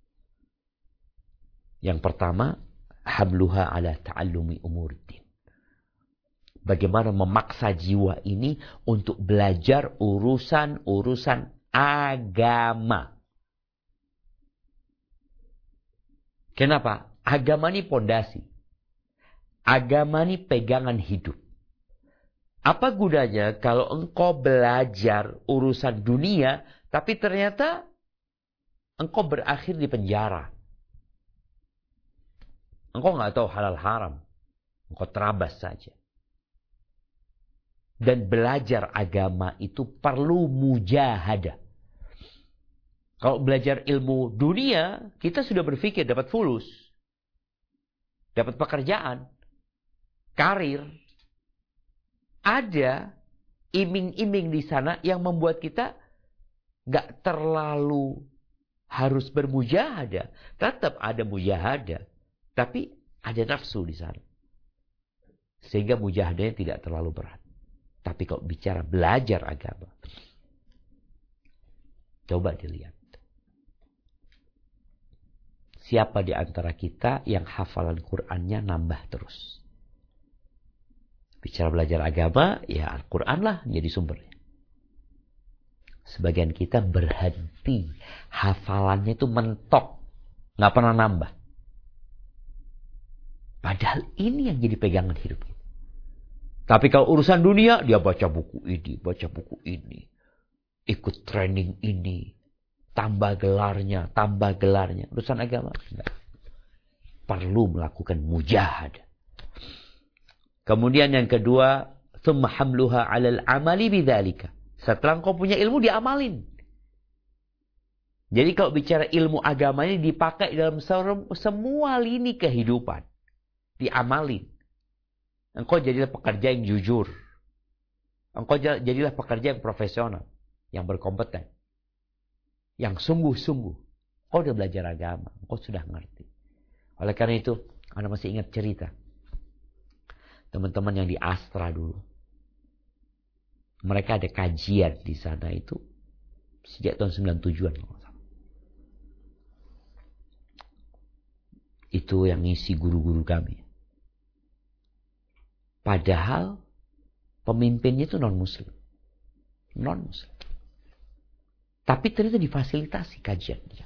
Yang pertama, hamluha ala ta'allumi umuruddin. Bagaimana memaksa jiwa ini untuk belajar urusan-urusan agama. Kenapa? Agama ini pondasi. Agama ini pegangan hidup. Apa gunanya kalau engkau belajar urusan dunia, tapi ternyata engkau berakhir di penjara. Engkau nggak tahu halal haram. Engkau terabas saja. Dan belajar agama itu perlu mujahadah. Kalau belajar ilmu dunia, kita sudah berpikir dapat fulus. Dapat pekerjaan. Karir. Ada iming-iming di sana yang membuat kita nggak terlalu harus bermujahadah. Tetap ada mujahadah. Tapi ada nafsu di sana. Sehingga mujahadahnya tidak terlalu berat. Tapi kalau bicara belajar agama, coba dilihat. Siapa di antara kita yang hafalan Qur'annya nambah terus? Bicara belajar agama, ya Al-Quran lah jadi sumbernya. Sebagian kita berhenti. Hafalannya itu mentok. Nggak pernah nambah. Padahal ini yang jadi pegangan hidup kita. Tapi kalau urusan dunia, dia baca buku ini. Ikut training ini. Tambah gelarnya. Urusan agama, enggak. Perlu melakukan mujahadah. Kemudian yang kedua, thumma hamluha 'alal 'amali bidzalika. Setelah engkau punya ilmu, diamalin. Jadi kalau bicara ilmu agama ini dipakai dalam semua lini kehidupan. Diamalin. Engkau jadilah pekerja yang jujur. Engkau jadilah pekerja yang profesional. Yang berkompeten. Yang sungguh-sungguh. Engkau sudah belajar agama. Engkau sudah ngerti. Oleh karena itu, Anda masih ingat cerita. Teman-teman yang di Astra dulu. Mereka ada kajian di sana itu. Sejak tahun 97-an. Itu yang ngisi guru-guru kami. Padahal pemimpinnya itu non-muslim. Non-muslim. Tapi ternyata difasilitasi kajian dia.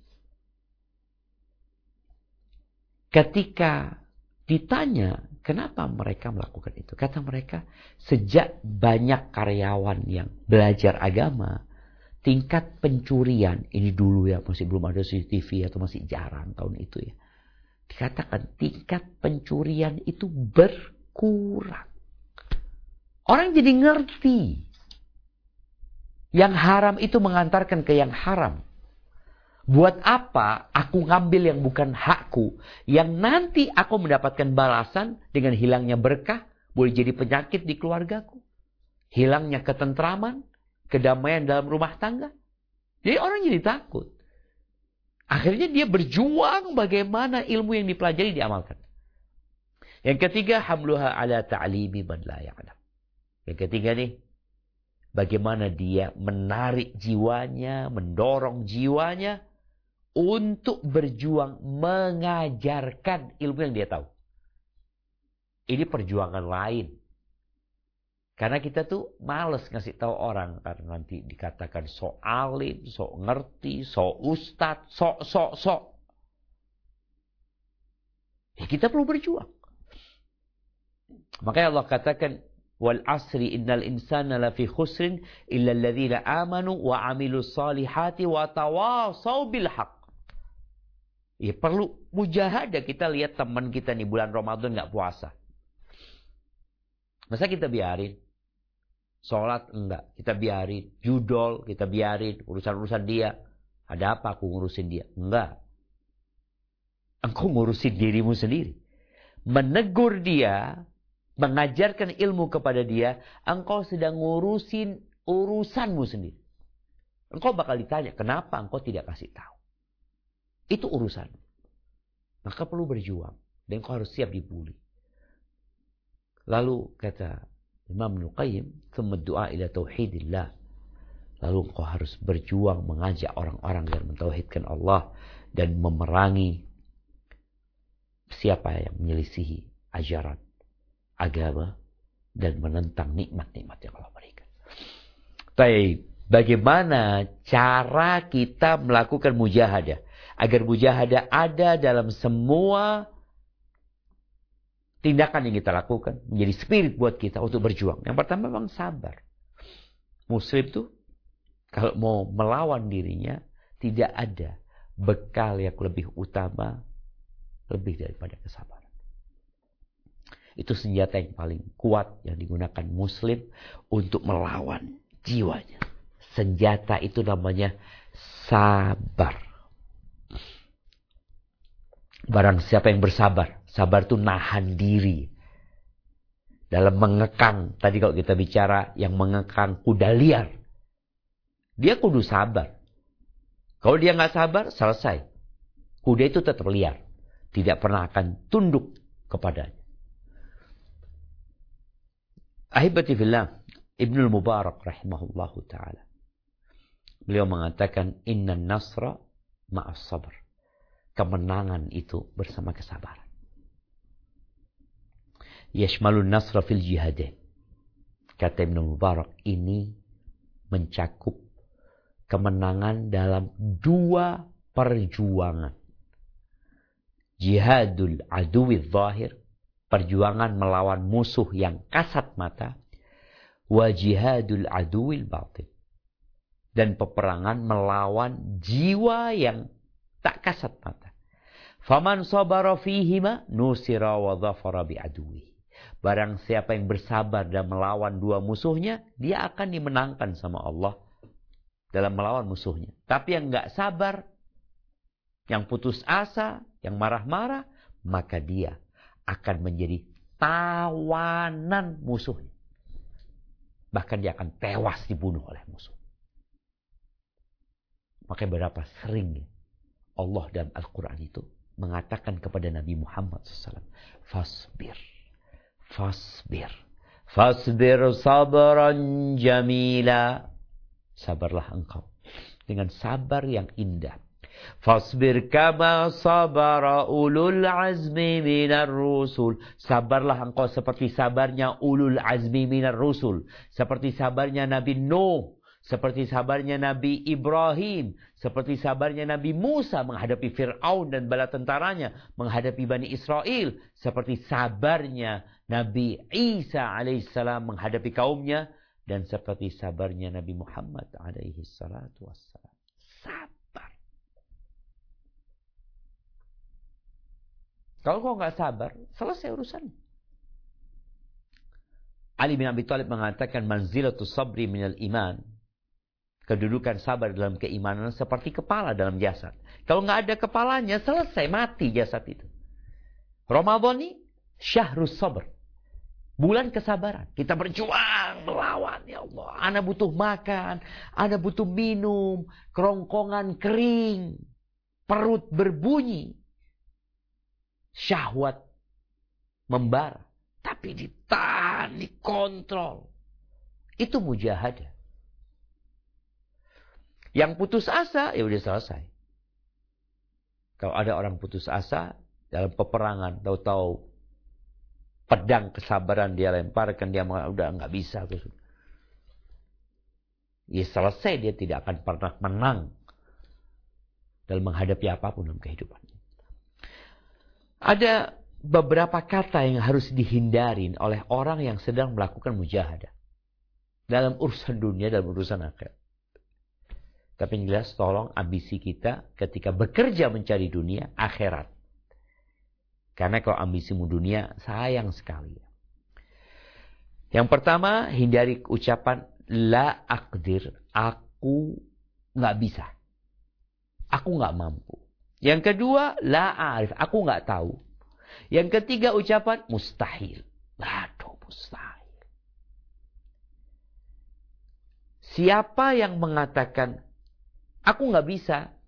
Ketika ditanya kenapa mereka melakukan itu. Kata mereka sejak banyak karyawan yang belajar agama. Tingkat pencurian. Ini dulu ya masih belum ada CCTV atau masih jarang tahun itu ya. Dikatakan tingkat pencurian itu berkurang. Orang jadi ngerti. Yang haram itu mengantarkan ke yang haram. Buat apa aku ngambil yang bukan hakku. Yang nanti aku mendapatkan balasan dengan hilangnya berkah. Boleh jadi penyakit di keluargaku. Hilangnya ketentraman. Kedamaian dalam rumah tangga. Jadi orang jadi takut. Akhirnya dia berjuang bagaimana ilmu yang dipelajari diamalkan. Yang ketiga, hamluha ala ta'limi man la ya'lam. Yang ketiga nih, bagaimana dia menarik jiwanya, mendorong jiwanya untuk berjuang mengajarkan ilmu yang dia tahu. Ini perjuangan lain. Karena kita tuh males ngasih tahu orang. Karena nanti dikatakan sok alim, sok ngerti, sok ustad, sok. Ya kita perlu berjuang. Makanya Allah katakan, wal asri innal insana lafi khusrin illa alladhina amanu wa amilus salihati wa tawasaw bil haq. Ya perlu mujahadah. Kita lihat teman kita nih bulan Ramadan nggak puasa. Masa kita biarin? Sholat enggak, kita biarin. Judol, kita biarin. Urusan-urusan dia. Ada apa aku ngurusin dia? Enggak. Engkau ngurusin dirimu sendiri. Menegur dia, mengajarkan ilmu kepada dia, engkau sedang ngurusin urusanmu sendiri. Engkau bakal ditanya, kenapa engkau tidak kasih tahu? Itu urusan. Maka perlu berjuang. Dan engkau harus siap dibully. Lalu kata Imam Ibnu Qayyim, "Tsumma du'a ila tauhidillah." Lalu engkau harus berjuang mengajak orang-orang yang mentauhidkan Allah dan memerangi siapa yang menyelisihi ajaran agama dan menentang nikmat-nikmat yang Allah berikan. Baik, bagaimana cara kita melakukan mujahadah? Agar mujahadah ada dalam semua tindakan yang kita lakukan. Menjadi spirit buat kita untuk berjuang. Yang pertama memang sabar. Muslim tuh kalau mau melawan dirinya, tidak ada bekal yang lebih utama, lebih daripada kesabaran. Itu senjata yang paling kuat yang digunakan Muslim untuk melawan jiwanya. Senjata itu namanya sabar. Barang siapa yang bersabar, sabar itu nahan diri. Dalam mengekang, tadi kalau kita bicara yang mengekang kuda liar, dia kudu sabar. Kalau dia nggak sabar, selesai. Kuda itu tetap liar. Tidak pernah akan tunduk kepadanya. Ahibati fillah, Ibnul Mubarak rahimahullahu ta'ala. Beliau mengatakan, Inna nasra ma'as sabar. Kemenangan itu bersama kesabaran. Yashmalun nasra fil jihadain. Kata Ibnul Mubarak, ini mencakup kemenangan dalam 2 perjuangan. Jihadul aduwi zahir, perjuangan melawan musuh yang kasat mata. Wa jihadul aduwil batin, dan peperangan melawan jiwa yang tak kasat mata. Faman sabara fihima nusira wa dhafara bi aduwi. Barang siapa yang bersabar dan melawan 2 musuhnya, dia akan dimenangkan sama Allah dalam melawan musuhnya. Tapi yang enggak sabar, yang putus asa, yang marah-marah, maka dia akan menjadi tawanan musuhnya. Bahkan dia akan tewas dibunuh oleh musuh. Makanya berapa sering Allah dalam Al-Quran itu mengatakan kepada Nabi Muhammad SAW, Fasbir, fasbir, fasbir sabran jamila. Sabarlah engkau dengan sabar yang indah. Fasbir kama sabara ulul azmi minar rusul. Sabarlah engkau seperti sabarnya ulul azmi minar rusul. Seperti sabarnya Nabi Nuh. Seperti sabarnya Nabi Ibrahim. Seperti sabarnya Nabi Musa menghadapi Fir'aun dan bala tentaranya. Menghadapi Bani Israel. Seperti sabarnya Nabi Isa alaihissalam menghadapi kaumnya. Dan seperti sabarnya Nabi Muhammad alaihi salatu wassalam. Sabar. Kalau kau nggak sabar, selesai urusan. Ali bin Abi Thalib mengatakan manzilatus sabri minal iman. Kedudukan sabar dalam keimanan seperti kepala dalam jasad. Kalau nggak ada kepalanya, selesai, mati jasad itu. Ramadan ini syahrus sabr. Bulan kesabaran. Kita berjuang melawan. Ya Allah. Ana butuh makan. Ana butuh minum. Kerongkongan kering. Perut berbunyi. Syahwat membara. Tapi ditahan, dikontrol. Itu mujahadah. Yang putus asa, ya udah selesai. Kalau ada orang putus asa dalam peperangan, tahu-tahu pedang kesabaran dia lemparkan, dia udah nggak bisa. Ya selesai, dia tidak akan pernah menang dalam menghadapi apapun dalam kehidupannya. Ada beberapa kata yang harus dihindarin oleh orang yang sedang melakukan mujahadah. Dalam urusan dunia, dalam urusan akhirat. Tapi yang jelas tolong ambisi kita ketika bekerja mencari dunia, akhirat. Karena kalau ambisimu dunia, sayang sekali. Yang pertama, hindari ucapan la aqdir, aku nggak bisa. Aku nggak mampu. Yang kedua, la a'rif, aku nggak tahu. Yang ketiga ucapan mustahil. Aduh, mustahil. Siapa yang mengatakan aku nggak bisa,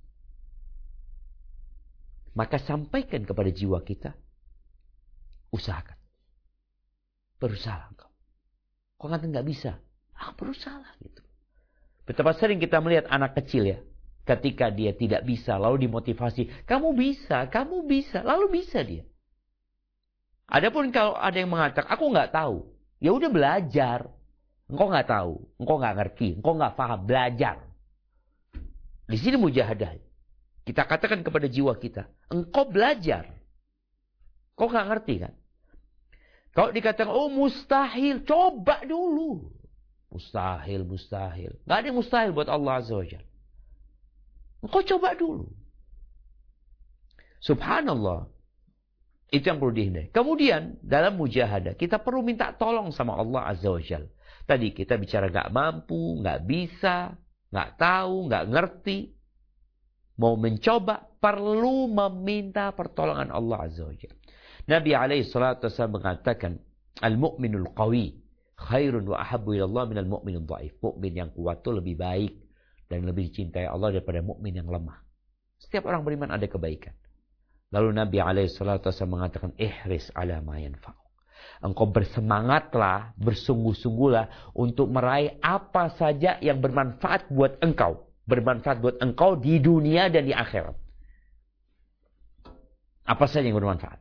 maka sampaikan kepada jiwa kita, usahakan. Berusaha engkau. Kau kata nggak bisa, berusaha gitu. Betapa sering kita melihat anak kecil ya, ketika dia tidak bisa, lalu dimotivasi, kamu bisa, lalu bisa dia. Adapun kalau ada yang mengatakan, aku nggak tahu, ya udah belajar. Engkau nggak tahu, engkau nggak ngerti, engkau nggak paham, belajar. Di sini mujahadah. Kita katakan kepada jiwa kita, engkau belajar. Kau nggak ngerti kan? Kalau dikatakan, oh mustahil, coba dulu. Mustahil. Nggak ada yang mustahil buat Allah Azza wa Jalla. Engkau coba dulu. Subhanallah. Itu yang perlu dihindari. Kemudian dalam mujahadah kita perlu minta tolong sama Allah Azza wa Jalla. Tadi kita bicara nggak mampu, nggak bisa, nggak tahu, nggak ngerti. Mau mencoba, perlu meminta pertolongan Allah Azza wa Jalla. Nabi SAW mengatakan, al-mu'minul qawi khairun wa ahabbu ilallah minal mu'minul dhaif. Mukmin yang kuat itu lebih baik dan lebih dicintai Allah daripada mukmin yang lemah. Setiap orang beriman ada kebaikan. Lalu Nabi SAW mengatakan, ihris ala ma yanfa'uk. Engkau bersemangatlah, bersungguh-sungguhlah untuk meraih apa saja yang bermanfaat buat engkau. Bermanfaat buat engkau di dunia dan di akhirat. Apa saja yang bermanfaat.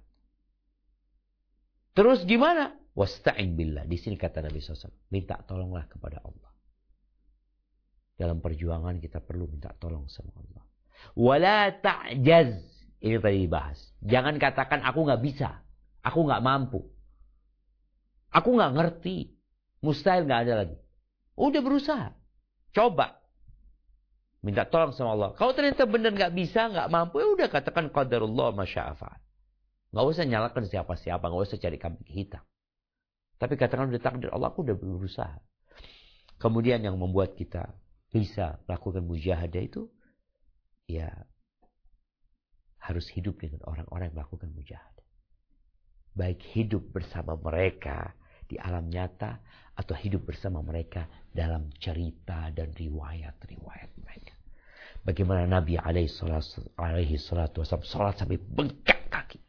Terus gimana? Wasta'in billah. Di sini kata Nabi SAW. Minta tolonglah kepada Allah. Dalam perjuangan kita perlu minta tolong sama Allah. Wala ta'jaz. Ini tadi dibahas. Jangan katakan aku nggak bisa. Aku nggak mampu. Aku nggak ngerti. Mustahil nggak ada lagi. Udah berusaha. Coba. Minta tolong sama Allah. Kalau ternyata benar nggak bisa, nggak mampu, ya udah katakan qadarullah masya'afa'al. Nggak usah nyalakan siapa-siapa, nggak usah cari kambing hitam. Tapi katakan udah takdir Allah, aku udah berusaha. Kemudian yang membuat kita bisa melakukan mujahadah itu, ya harus hidup dengan orang-orang yang melakukan mujahadah. Baik hidup bersama mereka di alam nyata, atau hidup bersama mereka dalam cerita dan riwayat-riwayat mereka. Bagaimana Nabi alaihi salatu wasallam salat sampai bengkak kaki.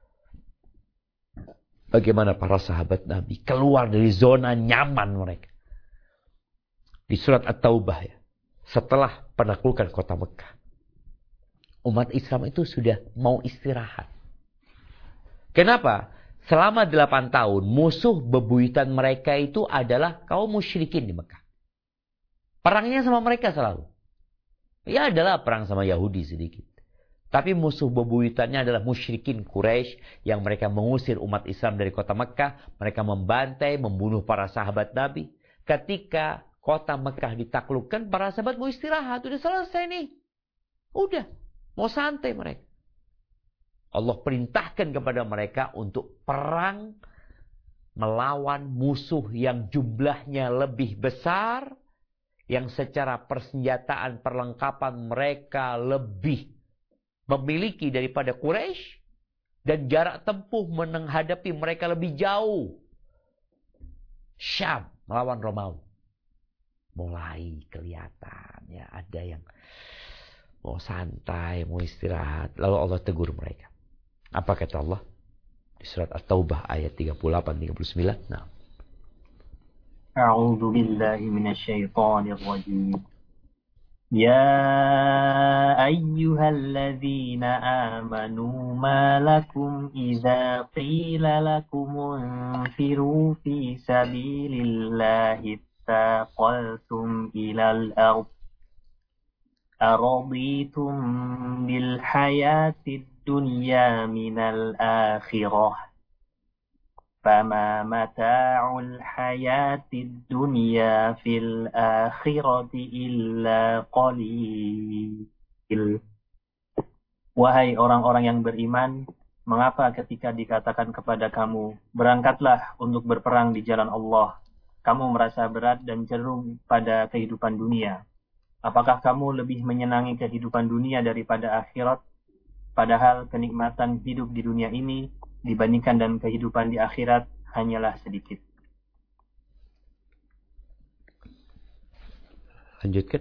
Bagaimana para sahabat Nabi keluar dari zona nyaman mereka. Di surat At-Taubah ya. Setelah penaklukan kota Mekah. Umat Islam itu sudah mau istirahat. Kenapa? Selama 8 tahun musuh bebuyutan mereka itu adalah kaum musyrikin di Mekah. Perangnya sama mereka selalu. Ya adalah perang sama Yahudi sedikit. Tapi musuh bebuyutannya adalah musyrikin Quraisy yang mereka mengusir umat Islam dari kota Mekah. Mereka membantai, membunuh para sahabat Nabi. Ketika kota Mekah ditaklukkan, para sahabat mau istirahat. Udah selesai nih. Udah. Mau santai mereka. Allah perintahkan kepada mereka untuk perang melawan musuh yang jumlahnya lebih besar. Yang secara persenjataan, perlengkapan mereka lebih memiliki daripada Quraisy, dan jarak tempuh menghadapi mereka lebih jauh. Syam melawan Romawi. Mulai kelihatan ya, ada yang mau santai, mau istirahat. Lalu Allah tegur mereka. Apa kata Allah? Di surat At-Taubah ayat 38-39. Nah.
A'udzu billahi minasyaitonir rajim. يا أيها الذين آمنوا ما لكم إذا قيل لكم انفروا في سبيل الله اثاقلتم إلى الأرض أرضيتم بالحياة الدنيا من الآخرة فما متاع الحياة الدنيا في الآخرة إلا قليل. Wahai orang-orang yang beriman, mengapa ketika dikatakan kepada kamu, berangkatlah untuk berperang di jalan Allah, kamu merasa berat dan cenderung pada kehidupan dunia? Apakah kamu lebih menyenangi kehidupan dunia daripada akhirat? Padahal kenikmatan hidup di dunia ini dibandingkan dan kehidupan di akhirat hanyalah sedikit.
Lanjutkan.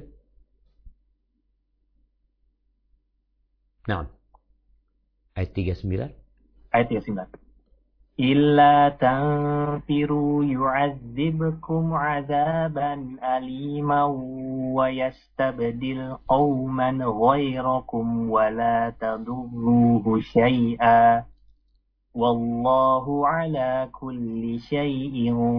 Nah, ayat 39.
Ayat 39. إلا تنفروا يعذبكم عذابا أليما ويستبدل قوما غيركم ولا تضروه شيئا والله على كل شيء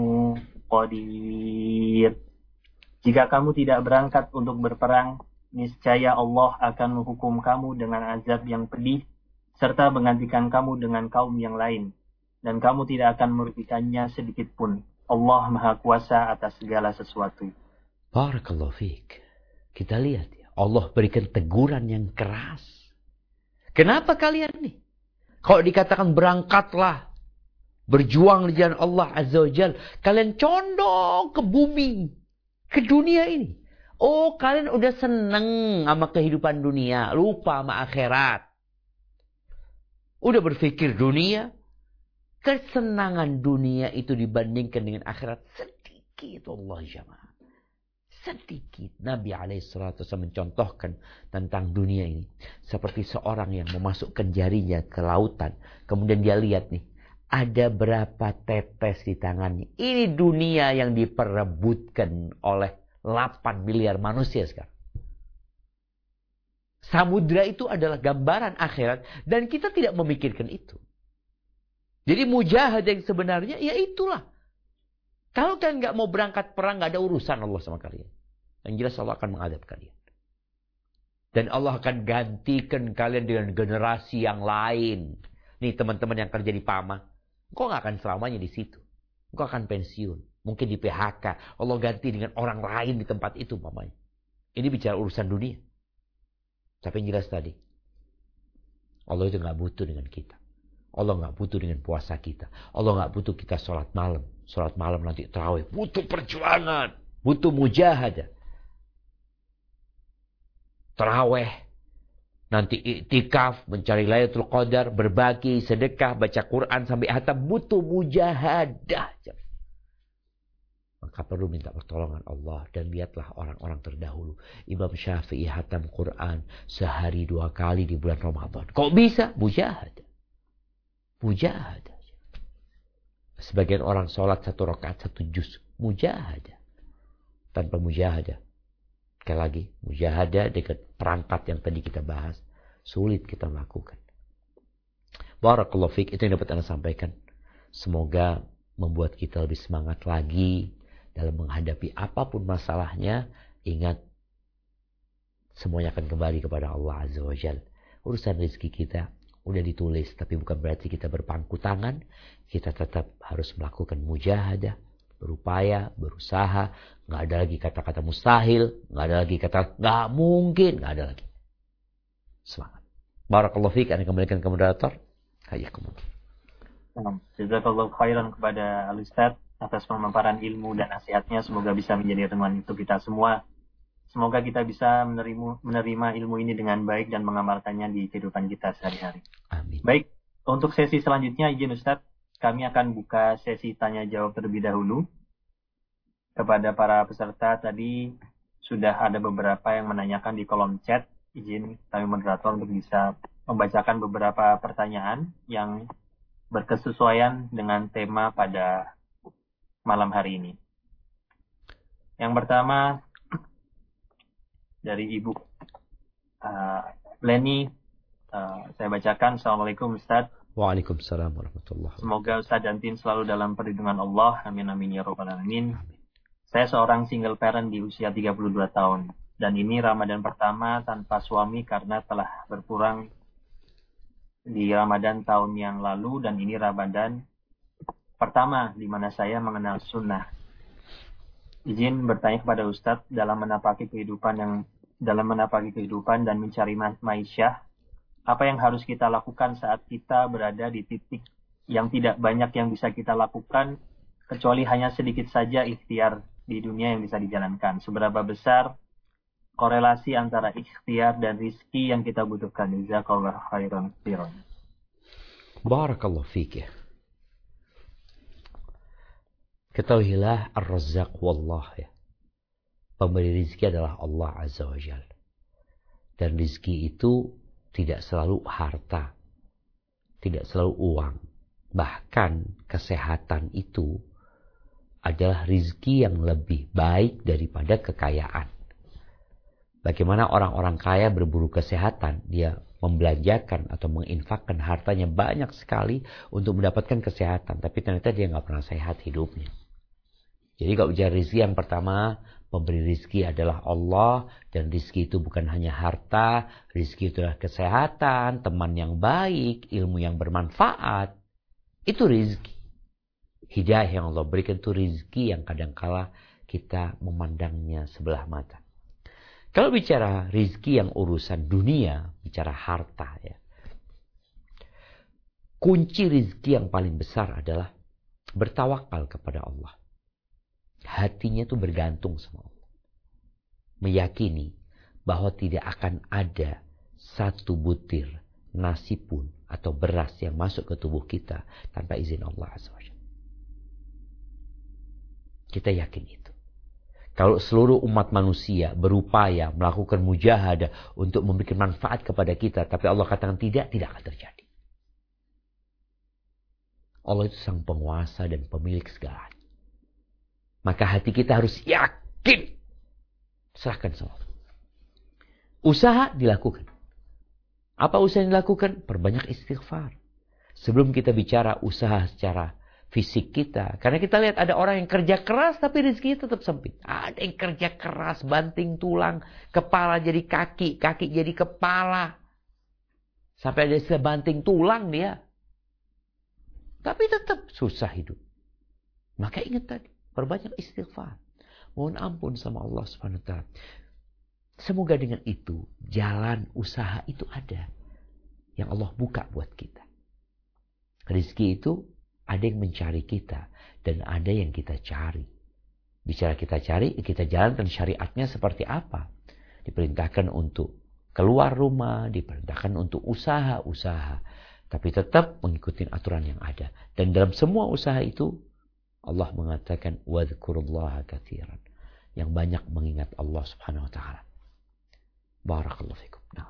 قدير. Jika kamu tidak berangkat untuk berperang, niscaya Allah akan menghukum kamu dengan azab yang pedih serta menggantikan kamu dengan kaum yang lain. Dan kamu tidak akan merugikannya sedikit pun. Allah Maha Kuasa atas segala sesuatu.
Barakallahu fiik. Kita lihat ya, Allah berikan teguran yang keras. Kenapa kalian nih? Kalau dikatakan berangkatlah, berjuang di jalan Allah Azza wa Jalla, kalian condong ke bumi, ke dunia ini. Oh, kalian udah seneng sama kehidupan dunia, lupa sama akhirat. Udah berpikir dunia, kesenangan dunia itu dibandingkan dengan akhirat sedikit, Allah jamaah. Sedikit. Nabi alaihissalatu wassalam mencontohkan tentang dunia ini. Seperti seorang yang memasukkan jarinya ke lautan. Kemudian dia lihat nih, ada berapa tetes di tangannya. Ini dunia yang diperebutkan oleh 8 miliar manusia sekarang. Samudra itu adalah gambaran akhirat. Dan kita tidak memikirkan itu. Jadi mujahadah yang sebenarnya ya itulah. Kalau kalian nggak mau berangkat perang, nggak ada urusan Allah sama kalian. Yang jelas Allah akan mengadab kalian. Dan Allah akan gantikan kalian dengan generasi yang lain. Nih teman-teman yang kerja di PAMA, kok nggak akan selamanya di situ. Kok akan pensiun, mungkin di PHK. Allah ganti dengan orang lain di tempat itu, mamanya. Ini bicara urusan dunia. Tapi yang jelas tadi, Allah itu nggak butuh dengan kita. Allah nggak butuh dengan puasa kita. Allah nggak butuh kita sholat malam. Sholat malam nanti tarawih. Butuh perjuangan. Butuh mujahadah. Tarawih. Nanti iktikaf. Mencari Lailatul Qadar. Berbagi. Sedekah. Baca Quran. Sampai hatam. Butuh mujahadah. Maka perlu minta pertolongan Allah. Dan lihatlah orang-orang terdahulu. Imam Syafi'i hatam Quran. Sehari 2 kali di bulan Ramadan. Kok bisa? Mujahadah. Mujahadah. Sebagian orang sholat 1 rakaat 1 juz. Mujahadah. Tanpa mujahadah. Sekali lagi. Mujahadah dengan perangkat yang tadi kita bahas. Sulit kita melakukan. Barakallahu fiik. Itu yang dapat Anda sampaikan. Semoga membuat kita lebih semangat lagi. Dalam menghadapi apapun masalahnya. Ingat. Semuanya akan kembali kepada Allah Azza wa Jalla. Urusan rezeki kita udah ditulis, tapi bukan berarti kita berpangku tangan. Kita tetap harus melakukan mujahadah, berupaya, berusaha. Nggak ada lagi kata-kata mustahil, nggak ada lagi kata nggak mungkin, nggak ada lagi. Semangat. Barakallahu fiik. Anda kembalikan ke moderator. Hayakumullah.
Jazakallahu khairan kepada Al-Ustaz atas pemaparan ilmu dan nasihatnya. Semoga bisa menjadi teman untuk kita semua. Semoga kita bisa menerima ilmu ini dengan baik dan mengamalkannya di kehidupan kita sehari-hari.
Amin.
Baik, untuk sesi selanjutnya, izin Ustaz, kami akan buka sesi tanya-jawab terlebih dahulu. Kepada para peserta tadi sudah ada beberapa yang menanyakan di kolom chat. Izin kami moderator untuk bisa membacakan beberapa pertanyaan yang berkesesuaian dengan tema pada malam hari ini. Yang pertama, dari Ibu Leni, saya bacakan. Assalamualaikum Ustaz.
Waalaikumsalam warahmatullahi wabarakatuh.
Semoga Ustaz dan tim selalu dalam perlindungan Allah. Amin amin ya rabbal alamin. Saya seorang single parent di usia 32 tahun. Dan ini Ramadan pertama tanpa suami karena telah berkurang di Ramadan tahun yang lalu. Dan ini Ramadan pertama di mana saya mengenal sunnah. Izin bertanya kepada Ustadz dalam menapaki kehidupan dan mencari maisyah, apa yang harus kita lakukan saat kita berada di titik yang tidak banyak yang bisa kita lakukan, kecuali hanya sedikit saja ikhtiar di dunia yang bisa dijalankan. Seberapa besar korelasi antara ikhtiar dan rizki yang kita butuhkan? Jazakallahu khairan.
Barakallahu fiik ya. Ketahuilah Ar-Razzaq wallah ya. Pemberi rezeki adalah Allah Azza wa Jalla. Dan rezeki itu tidak selalu harta. Tidak selalu uang. Bahkan kesehatan itu adalah rizki yang lebih baik daripada kekayaan. Bagaimana orang-orang kaya berburu kesehatan, dia membelanjakan atau menginfakkan hartanya banyak sekali untuk mendapatkan kesehatan. Tapi ternyata dia nggak pernah sehat hidupnya. Jadi kalau bicara rizki, yang pertama, pemberi rizki adalah Allah. Dan rizki itu bukan hanya harta, rizki itu adalah kesehatan, teman yang baik, ilmu yang bermanfaat. Itu rizki. Hidayah yang Allah berikan itu rizki yang kadangkala kita memandangnya sebelah mata. Kalau bicara rizki yang urusan dunia, bicara harta ya. Kunci rizki yang paling besar adalah bertawakal kepada Allah. Hatinya itu bergantung sama Allah. Meyakini bahwa tidak akan ada satu butir nasi pun atau beras yang masuk ke tubuh kita tanpa izin Allah Azza wa Jalla. Kita yakin itu. Kalau seluruh umat manusia berupaya melakukan mujahadah untuk memberikan manfaat kepada kita, tapi Allah katakan tidak akan terjadi. Allah itu sang penguasa dan pemilik segalanya. Maka hati kita harus yakin. Serahkan sama Allah. Usaha dilakukan. Apa usaha yang dilakukan? Perbanyak istighfar. Sebelum kita bicara usaha secara fisik kita. Karena kita lihat ada orang yang kerja keras tapi rezekinya tetap sempit. Ada yang kerja keras, banting tulang, kepala jadi kaki, kaki jadi kepala. Sampai ada istilah banting tulang dia. Tapi tetap susah hidup. Maka ingat tadi, perbanyak istighfar. Mohon ampun sama Allah Subhanahu wa taala. Semoga dengan itu jalan usaha itu ada yang Allah buka buat kita. Rezeki itu ada yang mencari kita dan ada yang kita cari. Bicara kita cari, kita jalankan syariatnya seperti apa. Diperintahkan untuk keluar rumah, diperintahkan untuk usaha-usaha. Tapi tetap mengikuti aturan yang ada. Dan dalam semua usaha itu, Allah mengatakan, وَذْكُرُوا كَثِيرًا. Yang banyak mengingat Allah Subhanahu wa ta'ala. Barakallahu fikum. Nah.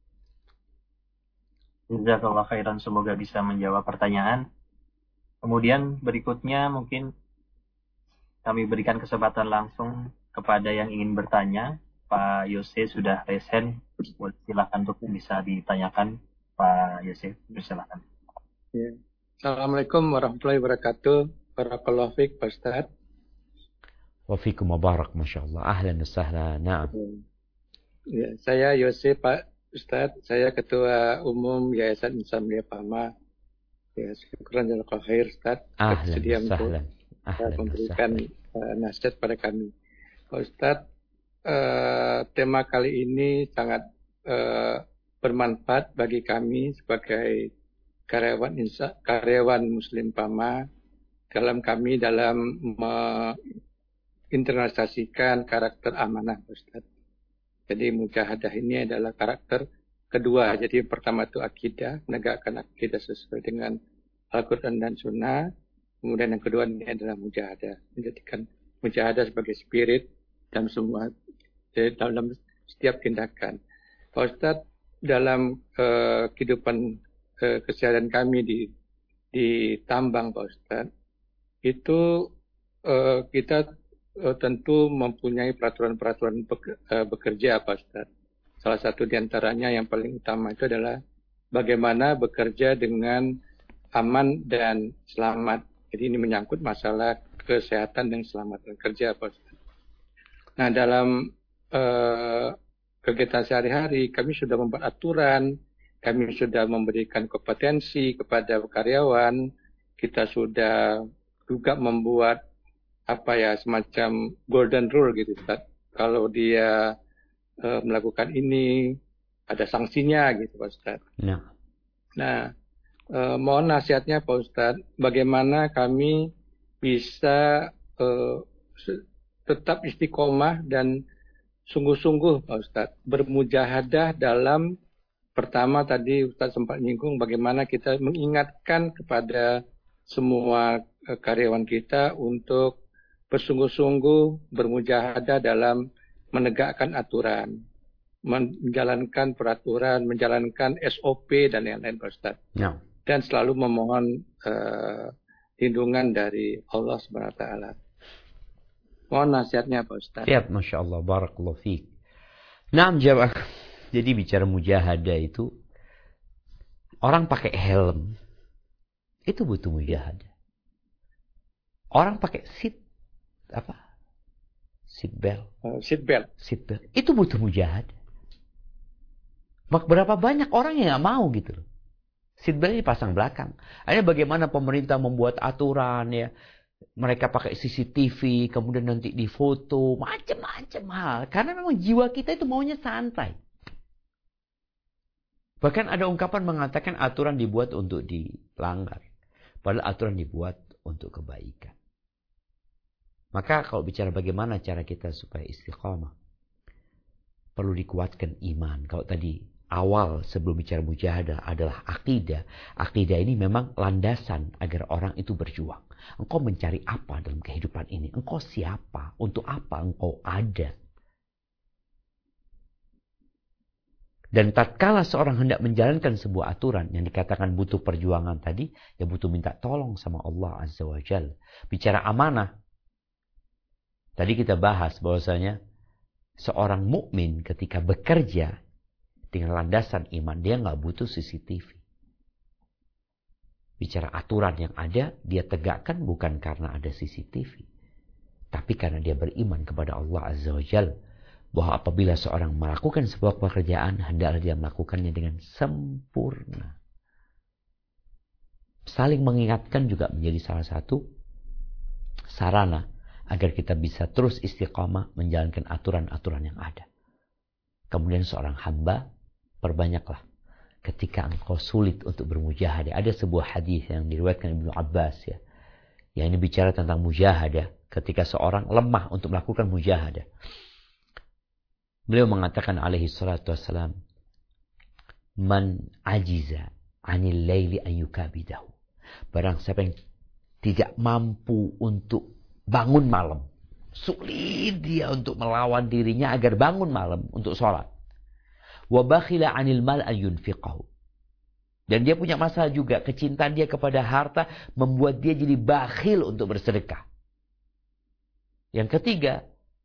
Jazakallah khairan, semoga bisa menjawab pertanyaan. Kemudian berikutnya mungkin kami berikan kesempatan langsung kepada yang ingin bertanya. Pak Yose sudah resen, silakan untuk bisa ditanyakan. Pak Yose, silakan.
Ya. Assalamualaikum warahmatullahi wabarakatuh. Barakallahu fiik, Pak Ustaz.
Wa fikum mubarak, Masya Allah. Ahlan wa sahlan. Na'am.
Ya, saya Yose, Pak Ustaz. Saya Ketua Umum Yayasan Insan Mulia Pama. Ya, syukuran jazakallahu khair, Ustaz.
Ahlan wa sahlan.
Memberikan nasihat pada kami. Pak Ustaz, tema kali ini sangat bermanfaat bagi kami sebagai karyawan Muslim Pama dalam internalisasikan karakter amanah, Ustaz. Jadi mujahadah ini adalah karakter kedua. Jadi yang pertama itu akidah, menegakkan akidah sesuai dengan Al-Quran dan Sunnah. Kemudian yang kedua ini adalah mujahadah, menjadikan mujahadah sebagai spirit dalam semua, dalam setiap tindakan. Pak Ustaz, dalam kehidupan keseharian kami di tambang, Pak Ustaz, itu kita tentu mempunyai peraturan-peraturan bekerja, Pak Ustaz. Salah satu diantaranya yang paling utama itu adalah bagaimana bekerja dengan aman dan selamat. Jadi ini menyangkut masalah kesehatan dan keselamatan kerja, Pak Ustaz. Nah, dalam kegiatan sehari-hari kami sudah membuat aturan, kami sudah memberikan kompetensi kepada karyawan, kita sudah juga membuat semacam golden rule gitu, Ustaz. Kalau dia melakukan ini ada sanksinya gitu, Pak Ustaz. Nah, mohon nasihatnya Pak Ustaz, bagaimana kami bisa tetap istiqomah dan sungguh-sungguh Pak Ustaz bermujahadah dalam, pertama tadi Ustaz sempat nyinggung bagaimana kita mengingatkan kepada semua karyawan kita untuk bersungguh-sungguh bermujahadah dalam menegakkan aturan, menjalankan peraturan, menjalankan SOP dan lain-lain, Pak Ustaz. dan selalu memohon lindungan dari Allah SWT. Mohon nasihatnya Pak Ustaz.
Siap, Masya Allah, barakallahu fiik. Naam jamaah. Jadi bicara mujahadah itu, orang pakai helm, itu butuh mujahadah. Orang pakai seat belt, itu butuh mujahadah. Maka berapa banyak orang yang nggak mau gitu loh. Seat belt dipasang belakang. Akhirnya bagaimana pemerintah membuat aturan ya. Mereka pakai CCTV, kemudian nanti difoto, macam-macam hal. Karena memang jiwa kita itu maunya santai. Bahkan ada ungkapan mengatakan aturan dibuat untuk dilanggar. Padahal aturan dibuat untuk kebaikan. Maka kalau bicara bagaimana cara kita supaya istiqamah, perlu dikuatkan iman. Kalau tadi awal sebelum bicara mujahadah adalah akidah. Akidah ini memang landasan agar orang itu berjuang. Engkau mencari apa dalam kehidupan ini? Engkau siapa? Untuk apa engkau ada? Dan tatkala seorang hendak menjalankan sebuah aturan yang dikatakan butuh perjuangan tadi, ya butuh minta tolong sama Allah Azza wa Jalla. Bicara amanah. Tadi kita bahas bahwasanya seorang mukmin ketika bekerja dengan landasan iman, dia nggak butuh CCTV. Bicara aturan yang ada, dia tegakkan bukan karena ada CCTV. Tapi karena dia beriman kepada Allah Azza wa Jalla. Bahwa apabila seorang melakukan sebuah pekerjaan, hendaklah dia melakukannya dengan sempurna. Saling mengingatkan juga menjadi salah satu sarana agar kita bisa terus istiqamah menjalankan aturan-aturan yang ada. Kemudian seorang hamba, perbanyaklah ketika engkau sulit untuk bermujahadah. Ada sebuah hadis yang diriwayatkan Ibnu Abbas ya. Yang ini bicara tentang mujahadah ketika seorang lemah untuk melakukan mujahadah. Beliau mengatakan alaihi salatu wassalam, man ajiza anil laili an yukabidahu. Barang siapa yang tidak mampu untuk bangun malam, sulit dia untuk melawan dirinya agar bangun malam untuk sholat. Wa bakhila anil mal an yunfiqahu. Dan dia punya masalah juga, kecintaan dia kepada harta membuat dia jadi bakhil untuk bersedekah. Yang ketiga,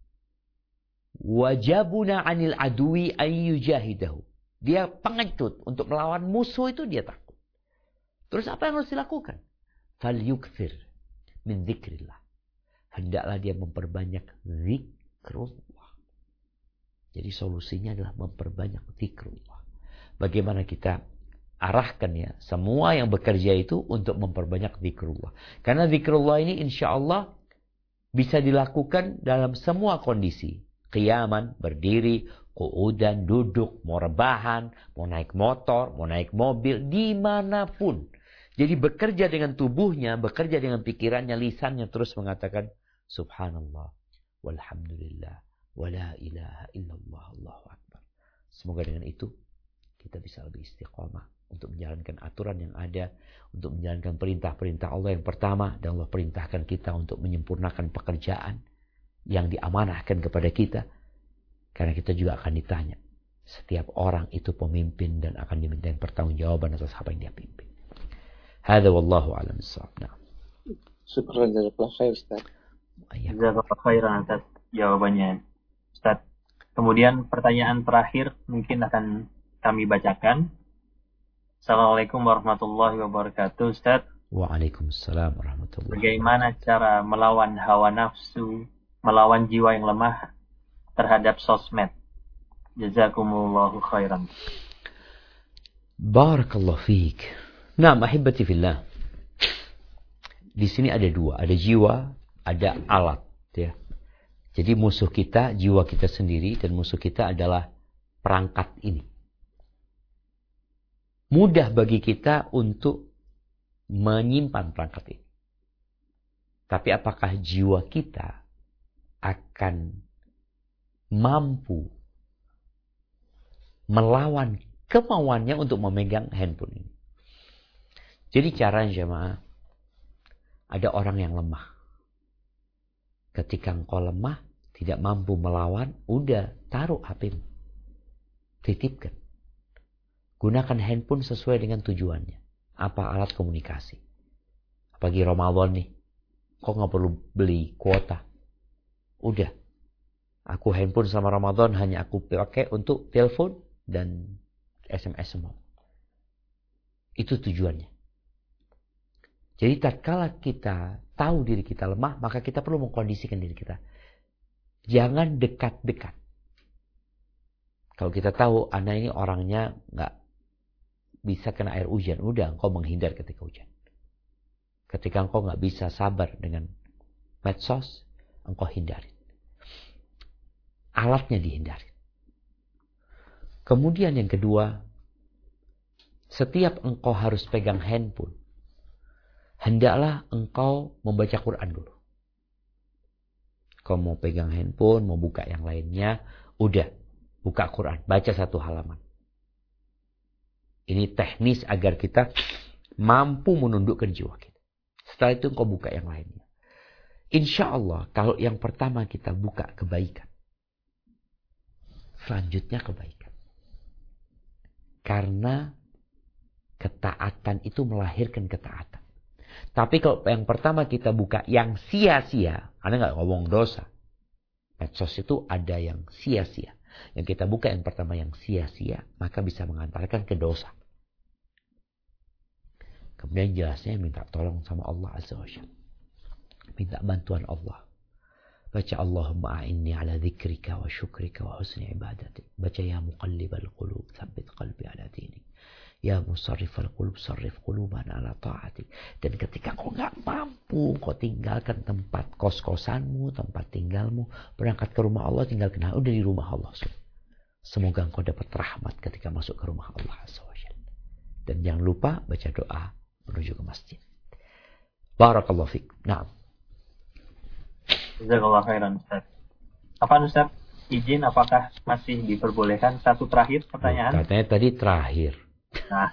wajabuna anil adui ayyujahidahu. Dia pengecut untuk melawan musuh itu dia takut. Terus apa yang harus dilakukan? Falyukthir min dzikrillah. Hendaklah dia memperbanyak zikrullah. Jadi solusinya adalah memperbanyak zikrullah. Bagaimana kita arahkan ya semua yang bekerja itu untuk memperbanyak zikrullah. Karena zikrullah ini insya Allah bisa dilakukan dalam semua kondisi. Qiyaman, berdiri, qu'udan, duduk, mau rebahan, mau naik motor, mau naik mobil, dimanapun. Jadi bekerja dengan tubuhnya, bekerja dengan pikirannya, lisannya terus mengatakan subhanallah, walhamdulillah, wala ilaha illallah, Allahu akbar. Semoga dengan itu kita bisa lebih istiqamah untuk menjalankan aturan yang ada, untuk menjalankan perintah-perintah Allah yang pertama, dan Allah perintahkan kita untuk menyempurnakan pekerjaan yang diamanahkan kepada kita. Karena kita juga akan ditanya. Setiap orang itu pemimpin dan akan diminta pertanggungjawaban atas apa yang dia pimpin. Hadza wallahu a'lam bissawab.
Syukran jazakallahu khair Ustaz.
Jazakallahu khairan atas jawabannya Ustaz. Kemudian pertanyaan terakhir mungkin akan kami bacakan. Assalamualaikum warahmatullahi wabarakatuh Ustaz.
Waalaikumsalam warahmatullahi wabarakatuh.
Bagaimana cara melawan hawa nafsu, melawan jiwa yang lemah terhadap sosmed? Jazakumullahu khairan.
Barakallahu fiik. Nah, ahibati fillah. Di sini ada dua, ada jiwa, ada alat, ya. Jadi musuh kita, jiwa kita sendiri, dan musuh kita adalah perangkat ini. Mudah bagi kita untuk menyimpan perangkat ini. Tapi apakah jiwa kita akan mampu melawan kemauannya untuk memegang handphone ini? Jadi cara jemaah, ada orang yang lemah. Ketika engkau lemah, tidak mampu melawan, udah taruh HP-mu. Titipkan. Gunakan handphone sesuai dengan tujuannya. Apa alat komunikasi. Apalagi Ramadan nih. Kok nggak perlu beli kuota? Udah. Aku handphone sama Ramadan hanya aku pakai untuk telepon dan SMS semua. Itu tujuannya. Jadi tatkala kita tahu diri kita lemah, maka kita perlu mengkondisikan diri kita. Jangan dekat-dekat. Kalau kita tahu anak ini orangnya nggak bisa kena air hujan, udah engkau menghindar ketika hujan. Ketika engkau nggak bisa sabar dengan medsos, engkau hindarin. Alatnya dihindarin. Kemudian yang kedua, setiap engkau harus pegang handphone, hendaklah engkau membaca Quran dulu. Kau mau pegang handphone, mau buka yang lainnya, udah buka Quran, baca 1 halaman. Ini teknis agar kita mampu menundukkan jiwa kita. Setelah itu engkau buka yang lainnya. Insya Allah kalau yang pertama kita buka kebaikan, selanjutnya kebaikan. Karena ketaatan itu melahirkan ketaatan. Tapi kalau yang pertama kita buka yang sia-sia, Anda nggak ngomong dosa. Medsos itu ada yang sia-sia. Yang kita buka yang pertama yang sia-sia, maka bisa mengantarkan ke dosa. Kemudian jelasnya minta tolong sama Allah Azza wa Jalla. Minta bantuan Allah. Baca Allahumma a'inni ala dzikrika wa syukrika wa husni ibadatik. Baca ya muqallibal qulub, tsabbit qalbi ala dinik. Ya musarrifal qulub, sarrif qulubana ala ta'atik. Dan ketika kau nggak mampu, kau tinggalkan tempat kos-kosanmu, tempat tinggalmu, berangkat ke rumah Allah, tinggalkan udah di rumah Allah. Semoga engkau dapat rahmat ketika masuk ke rumah Allah Azza wa Jalla. Dan jangan lupa baca doa menuju ke masjid. Barakallahu fiik. Naam.
Jazakallah khairan Ustaz. Apa Ustaz? Izin apakah masih diperbolehkan satu terakhir pertanyaan?
Katanya tadi terakhir.
Nah.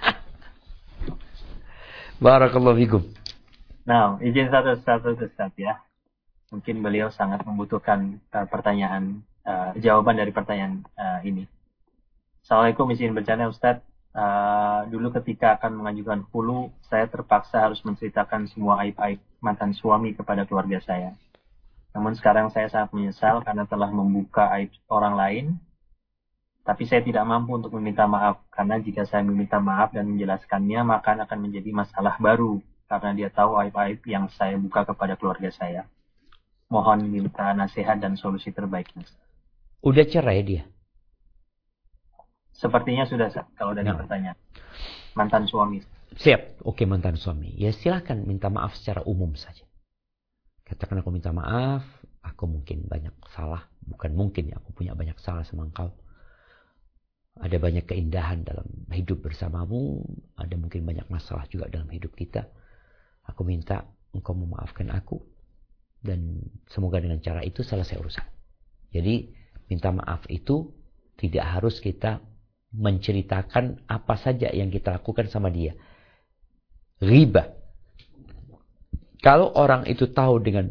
Barakallahu fikum.
Nah, izin satu Ustaz ya. Mungkin beliau sangat membutuhkan jawaban dari pertanyaan ini. Assalamualaikum, izin bercanda Ustaz. Dulu ketika akan mengajukan hulu, saya terpaksa harus menceritakan semua aib-aib mantan suami kepada keluarga saya. Namun sekarang saya sangat menyesal karena telah membuka aib orang lain. Tapi saya tidak mampu untuk meminta maaf. Karena jika saya meminta maaf dan menjelaskannya, maka akan menjadi masalah baru. Karena dia tahu aib-aib yang saya buka kepada keluarga saya. Mohon minta nasihat dan solusi terbaiknya.
Udah cerai dia?
Sepertinya sudah, kalau dari pertanyaan. Mantan suami.
Siap. Oke, mantan suami. Ya silakan minta maaf secara umum saja. Katakan aku minta maaf, aku mungkin banyak salah. Bukan mungkin ya, aku punya banyak salah sama engkau. Ada banyak keindahan dalam hidup bersamamu. Ada mungkin banyak masalah juga dalam hidup kita. Aku minta engkau memaafkan aku. Dan semoga dengan cara itu selesai urusan. Jadi minta maaf itu tidak harus kita menceritakan apa saja yang kita lakukan sama dia. Ghibah. Kalau orang itu tahu dengan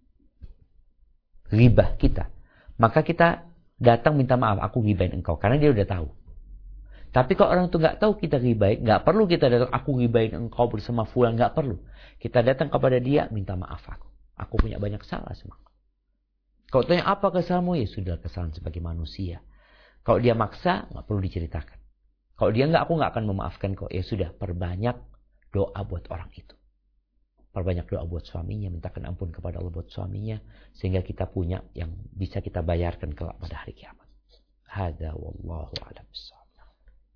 ghibah kita, maka kita datang minta maaf, aku ghibahin engkau. Karena dia udah tahu. Tapi kalau orang itu nggak tahu kita ghibahin, nggak perlu kita datang, aku ghibahin engkau bersama fulan, nggak perlu. Kita datang kepada dia, minta maaf aku. Aku punya banyak salah sama engkau. Kalau tanya apa kesalahanmu, ya sudah kesalahan sebagai manusia. Kalau dia maksa, nggak perlu diceritakan. Kalau dia nggak, aku nggak akan memaafkan kau. Ya sudah, perbanyak doa buat orang itu. Perbanyak doa buat suaminya, mintakan ampun kepada Allah buat suaminya, sehingga kita punya yang bisa kita bayarkan kelak pada hari kiamat. Hada wallahu a'lam bishawab.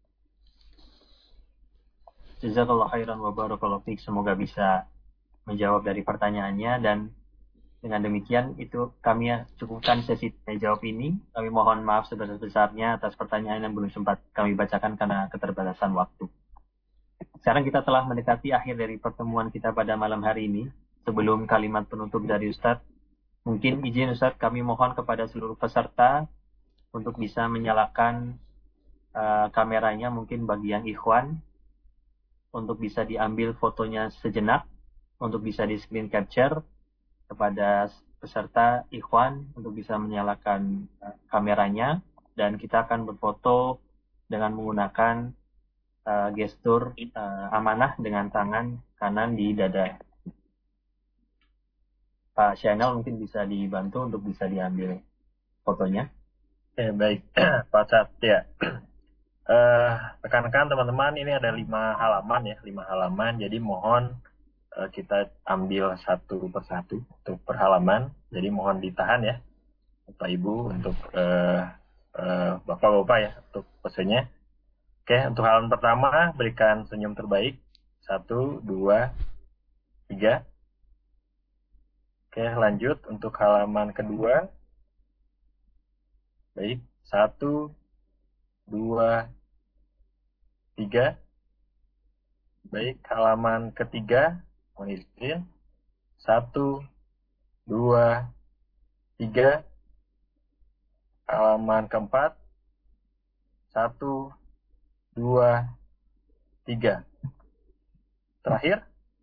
Jazakallah khairan wa barakallahu fiik. Semoga bisa menjawab dari pertanyaannya, dan dengan demikian itu kami cukupkan sesi tanya jawab ini. Kami mohon maaf sebesar-besarnya atas pertanyaan yang belum sempat kami bacakan karena keterbatasan waktu. Sekarang kita telah mendekati akhir dari pertemuan kita pada malam hari ini. Sebelum kalimat penutup dari Ustadz, mungkin izin Ustadz kami mohon kepada seluruh peserta untuk bisa menyalakan kameranya, mungkin bagi yang ikhwan, untuk bisa diambil fotonya sejenak, untuk bisa di screen capture kepada peserta ikhwan untuk bisa menyalakan kameranya, dan kita akan berfoto dengan menggunakan gestur amanah dengan tangan kanan di dada. Pak Syainal mungkin bisa dibantu untuk bisa diambil fotonya.
Oke, baik. Pak Satya. Rekan-rekan teman-teman, ini ada 5 halaman ya, 5 halaman. Jadi mohon kita ambil satu persatu untuk per halaman. Jadi mohon ditahan ya, Bapak Ibu, untuk Bapak-Bapak ya, untuk pesennya. Oke, untuk halaman pertama, berikan senyum terbaik. 1, 2, 3. Oke, lanjut untuk halaman kedua. Baik, 1, 2, 3. Baik, halaman ketiga. Mohon izin. 1, 2, 3. Halaman keempat. 1, 2, 3. Terakhir.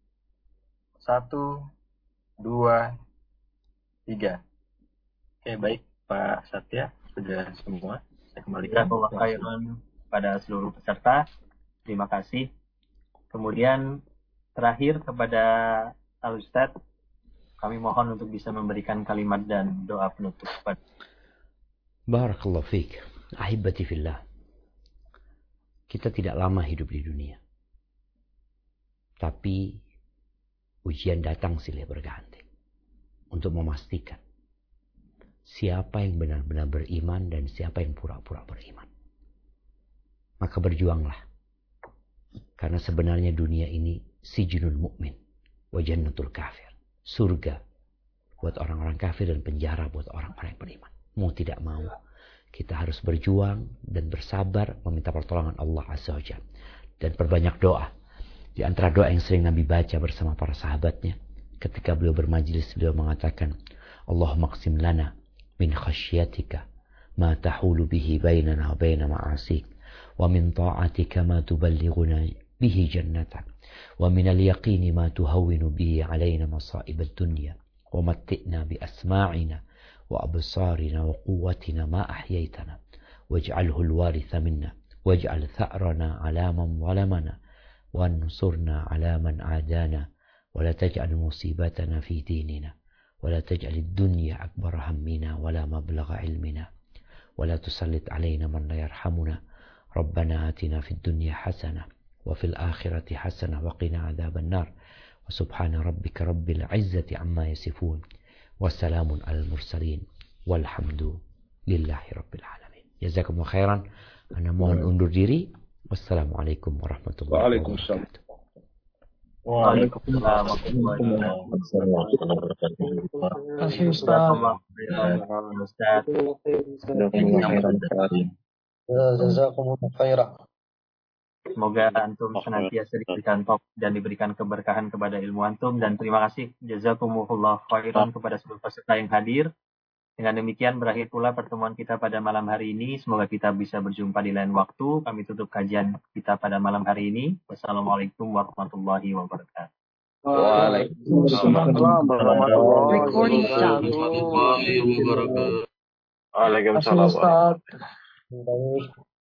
1, 2, 3. Oke, baik Pak Satya, sudah semua. Saya kembalikan.
Jazakallahu khairan pada seluruh peserta. Terima kasih. Kemudian terakhir kepada Al-Ustadz, kami mohon untuk bisa memberikan kalimat dan doa penutup.
Barakallahu fiik. Ahibati fillah. Kita tidak lama hidup di dunia. Tapi ujian datang silih berganti. Untuk memastikan siapa yang benar-benar beriman dan siapa yang pura-pura beriman. Maka berjuanglah. Karena sebenarnya dunia ini sijnul mu'min wa jannatul kafir. Surga buat orang-orang kafir dan penjara buat orang-orang yang beriman. Mau tidak mau, kita harus berjuang dan bersabar meminta pertolongan Allah Azza wa Jalla. Dan perbanyak doa. Di antara doa yang sering Nabi baca bersama para sahabatnya, ketika beliau bermajlis, beliau mengatakan, Allahumma qsim lana min khasyatika ma tahulu bihi bainana wa baina ma'asik, wa min ta'atika ma tuballighuna bihi jannatak, wa min al-yaqini ma tuhawwinu bihi alayna masa'ib ad-dunya, wa matti'na bi asma'ina wa absarina wa quwwatina ma ahyaytana, waj'alhu al-waritha minna, waj'al tha'rana ala man zalamana, وانصرنا على من عادانا ولا تجعل مصيبتنا في ديننا ولا تجعل الدنيا أكبر همنا ولا مبلغ علمنا ولا تسلط علينا من لا يرحمنا ربنا آتنا في الدنيا حسنة وفي الآخرة حسنة وقنا عذاب النار وسبحان ربك رب العزة عما يصفون وسلام على المرسلين والحمد لله رب العالمين. جزاكم الله خيرا. أنا mohon undur diri. Wassalamualaikum warahmatullahi wabarakatuh.
Waalaikumsalam warahmatullahi wabarakatuh. Semoga antum senantiasa diberikan taufik dan diberikan keberkahan kepada ilmu antum, dan terima kasih jazakumullah khairan kepada seluruh peserta yang hadir. Dengan demikian berakhir pula pertemuan kita pada malam hari ini. Semoga kita bisa berjumpa di lain waktu. Kami tutup kajian kita pada malam hari ini. Wassalamualaikum warahmatullahi wabarakatuh.
Waalaikumsalam warahmatullahi wabarakatuh.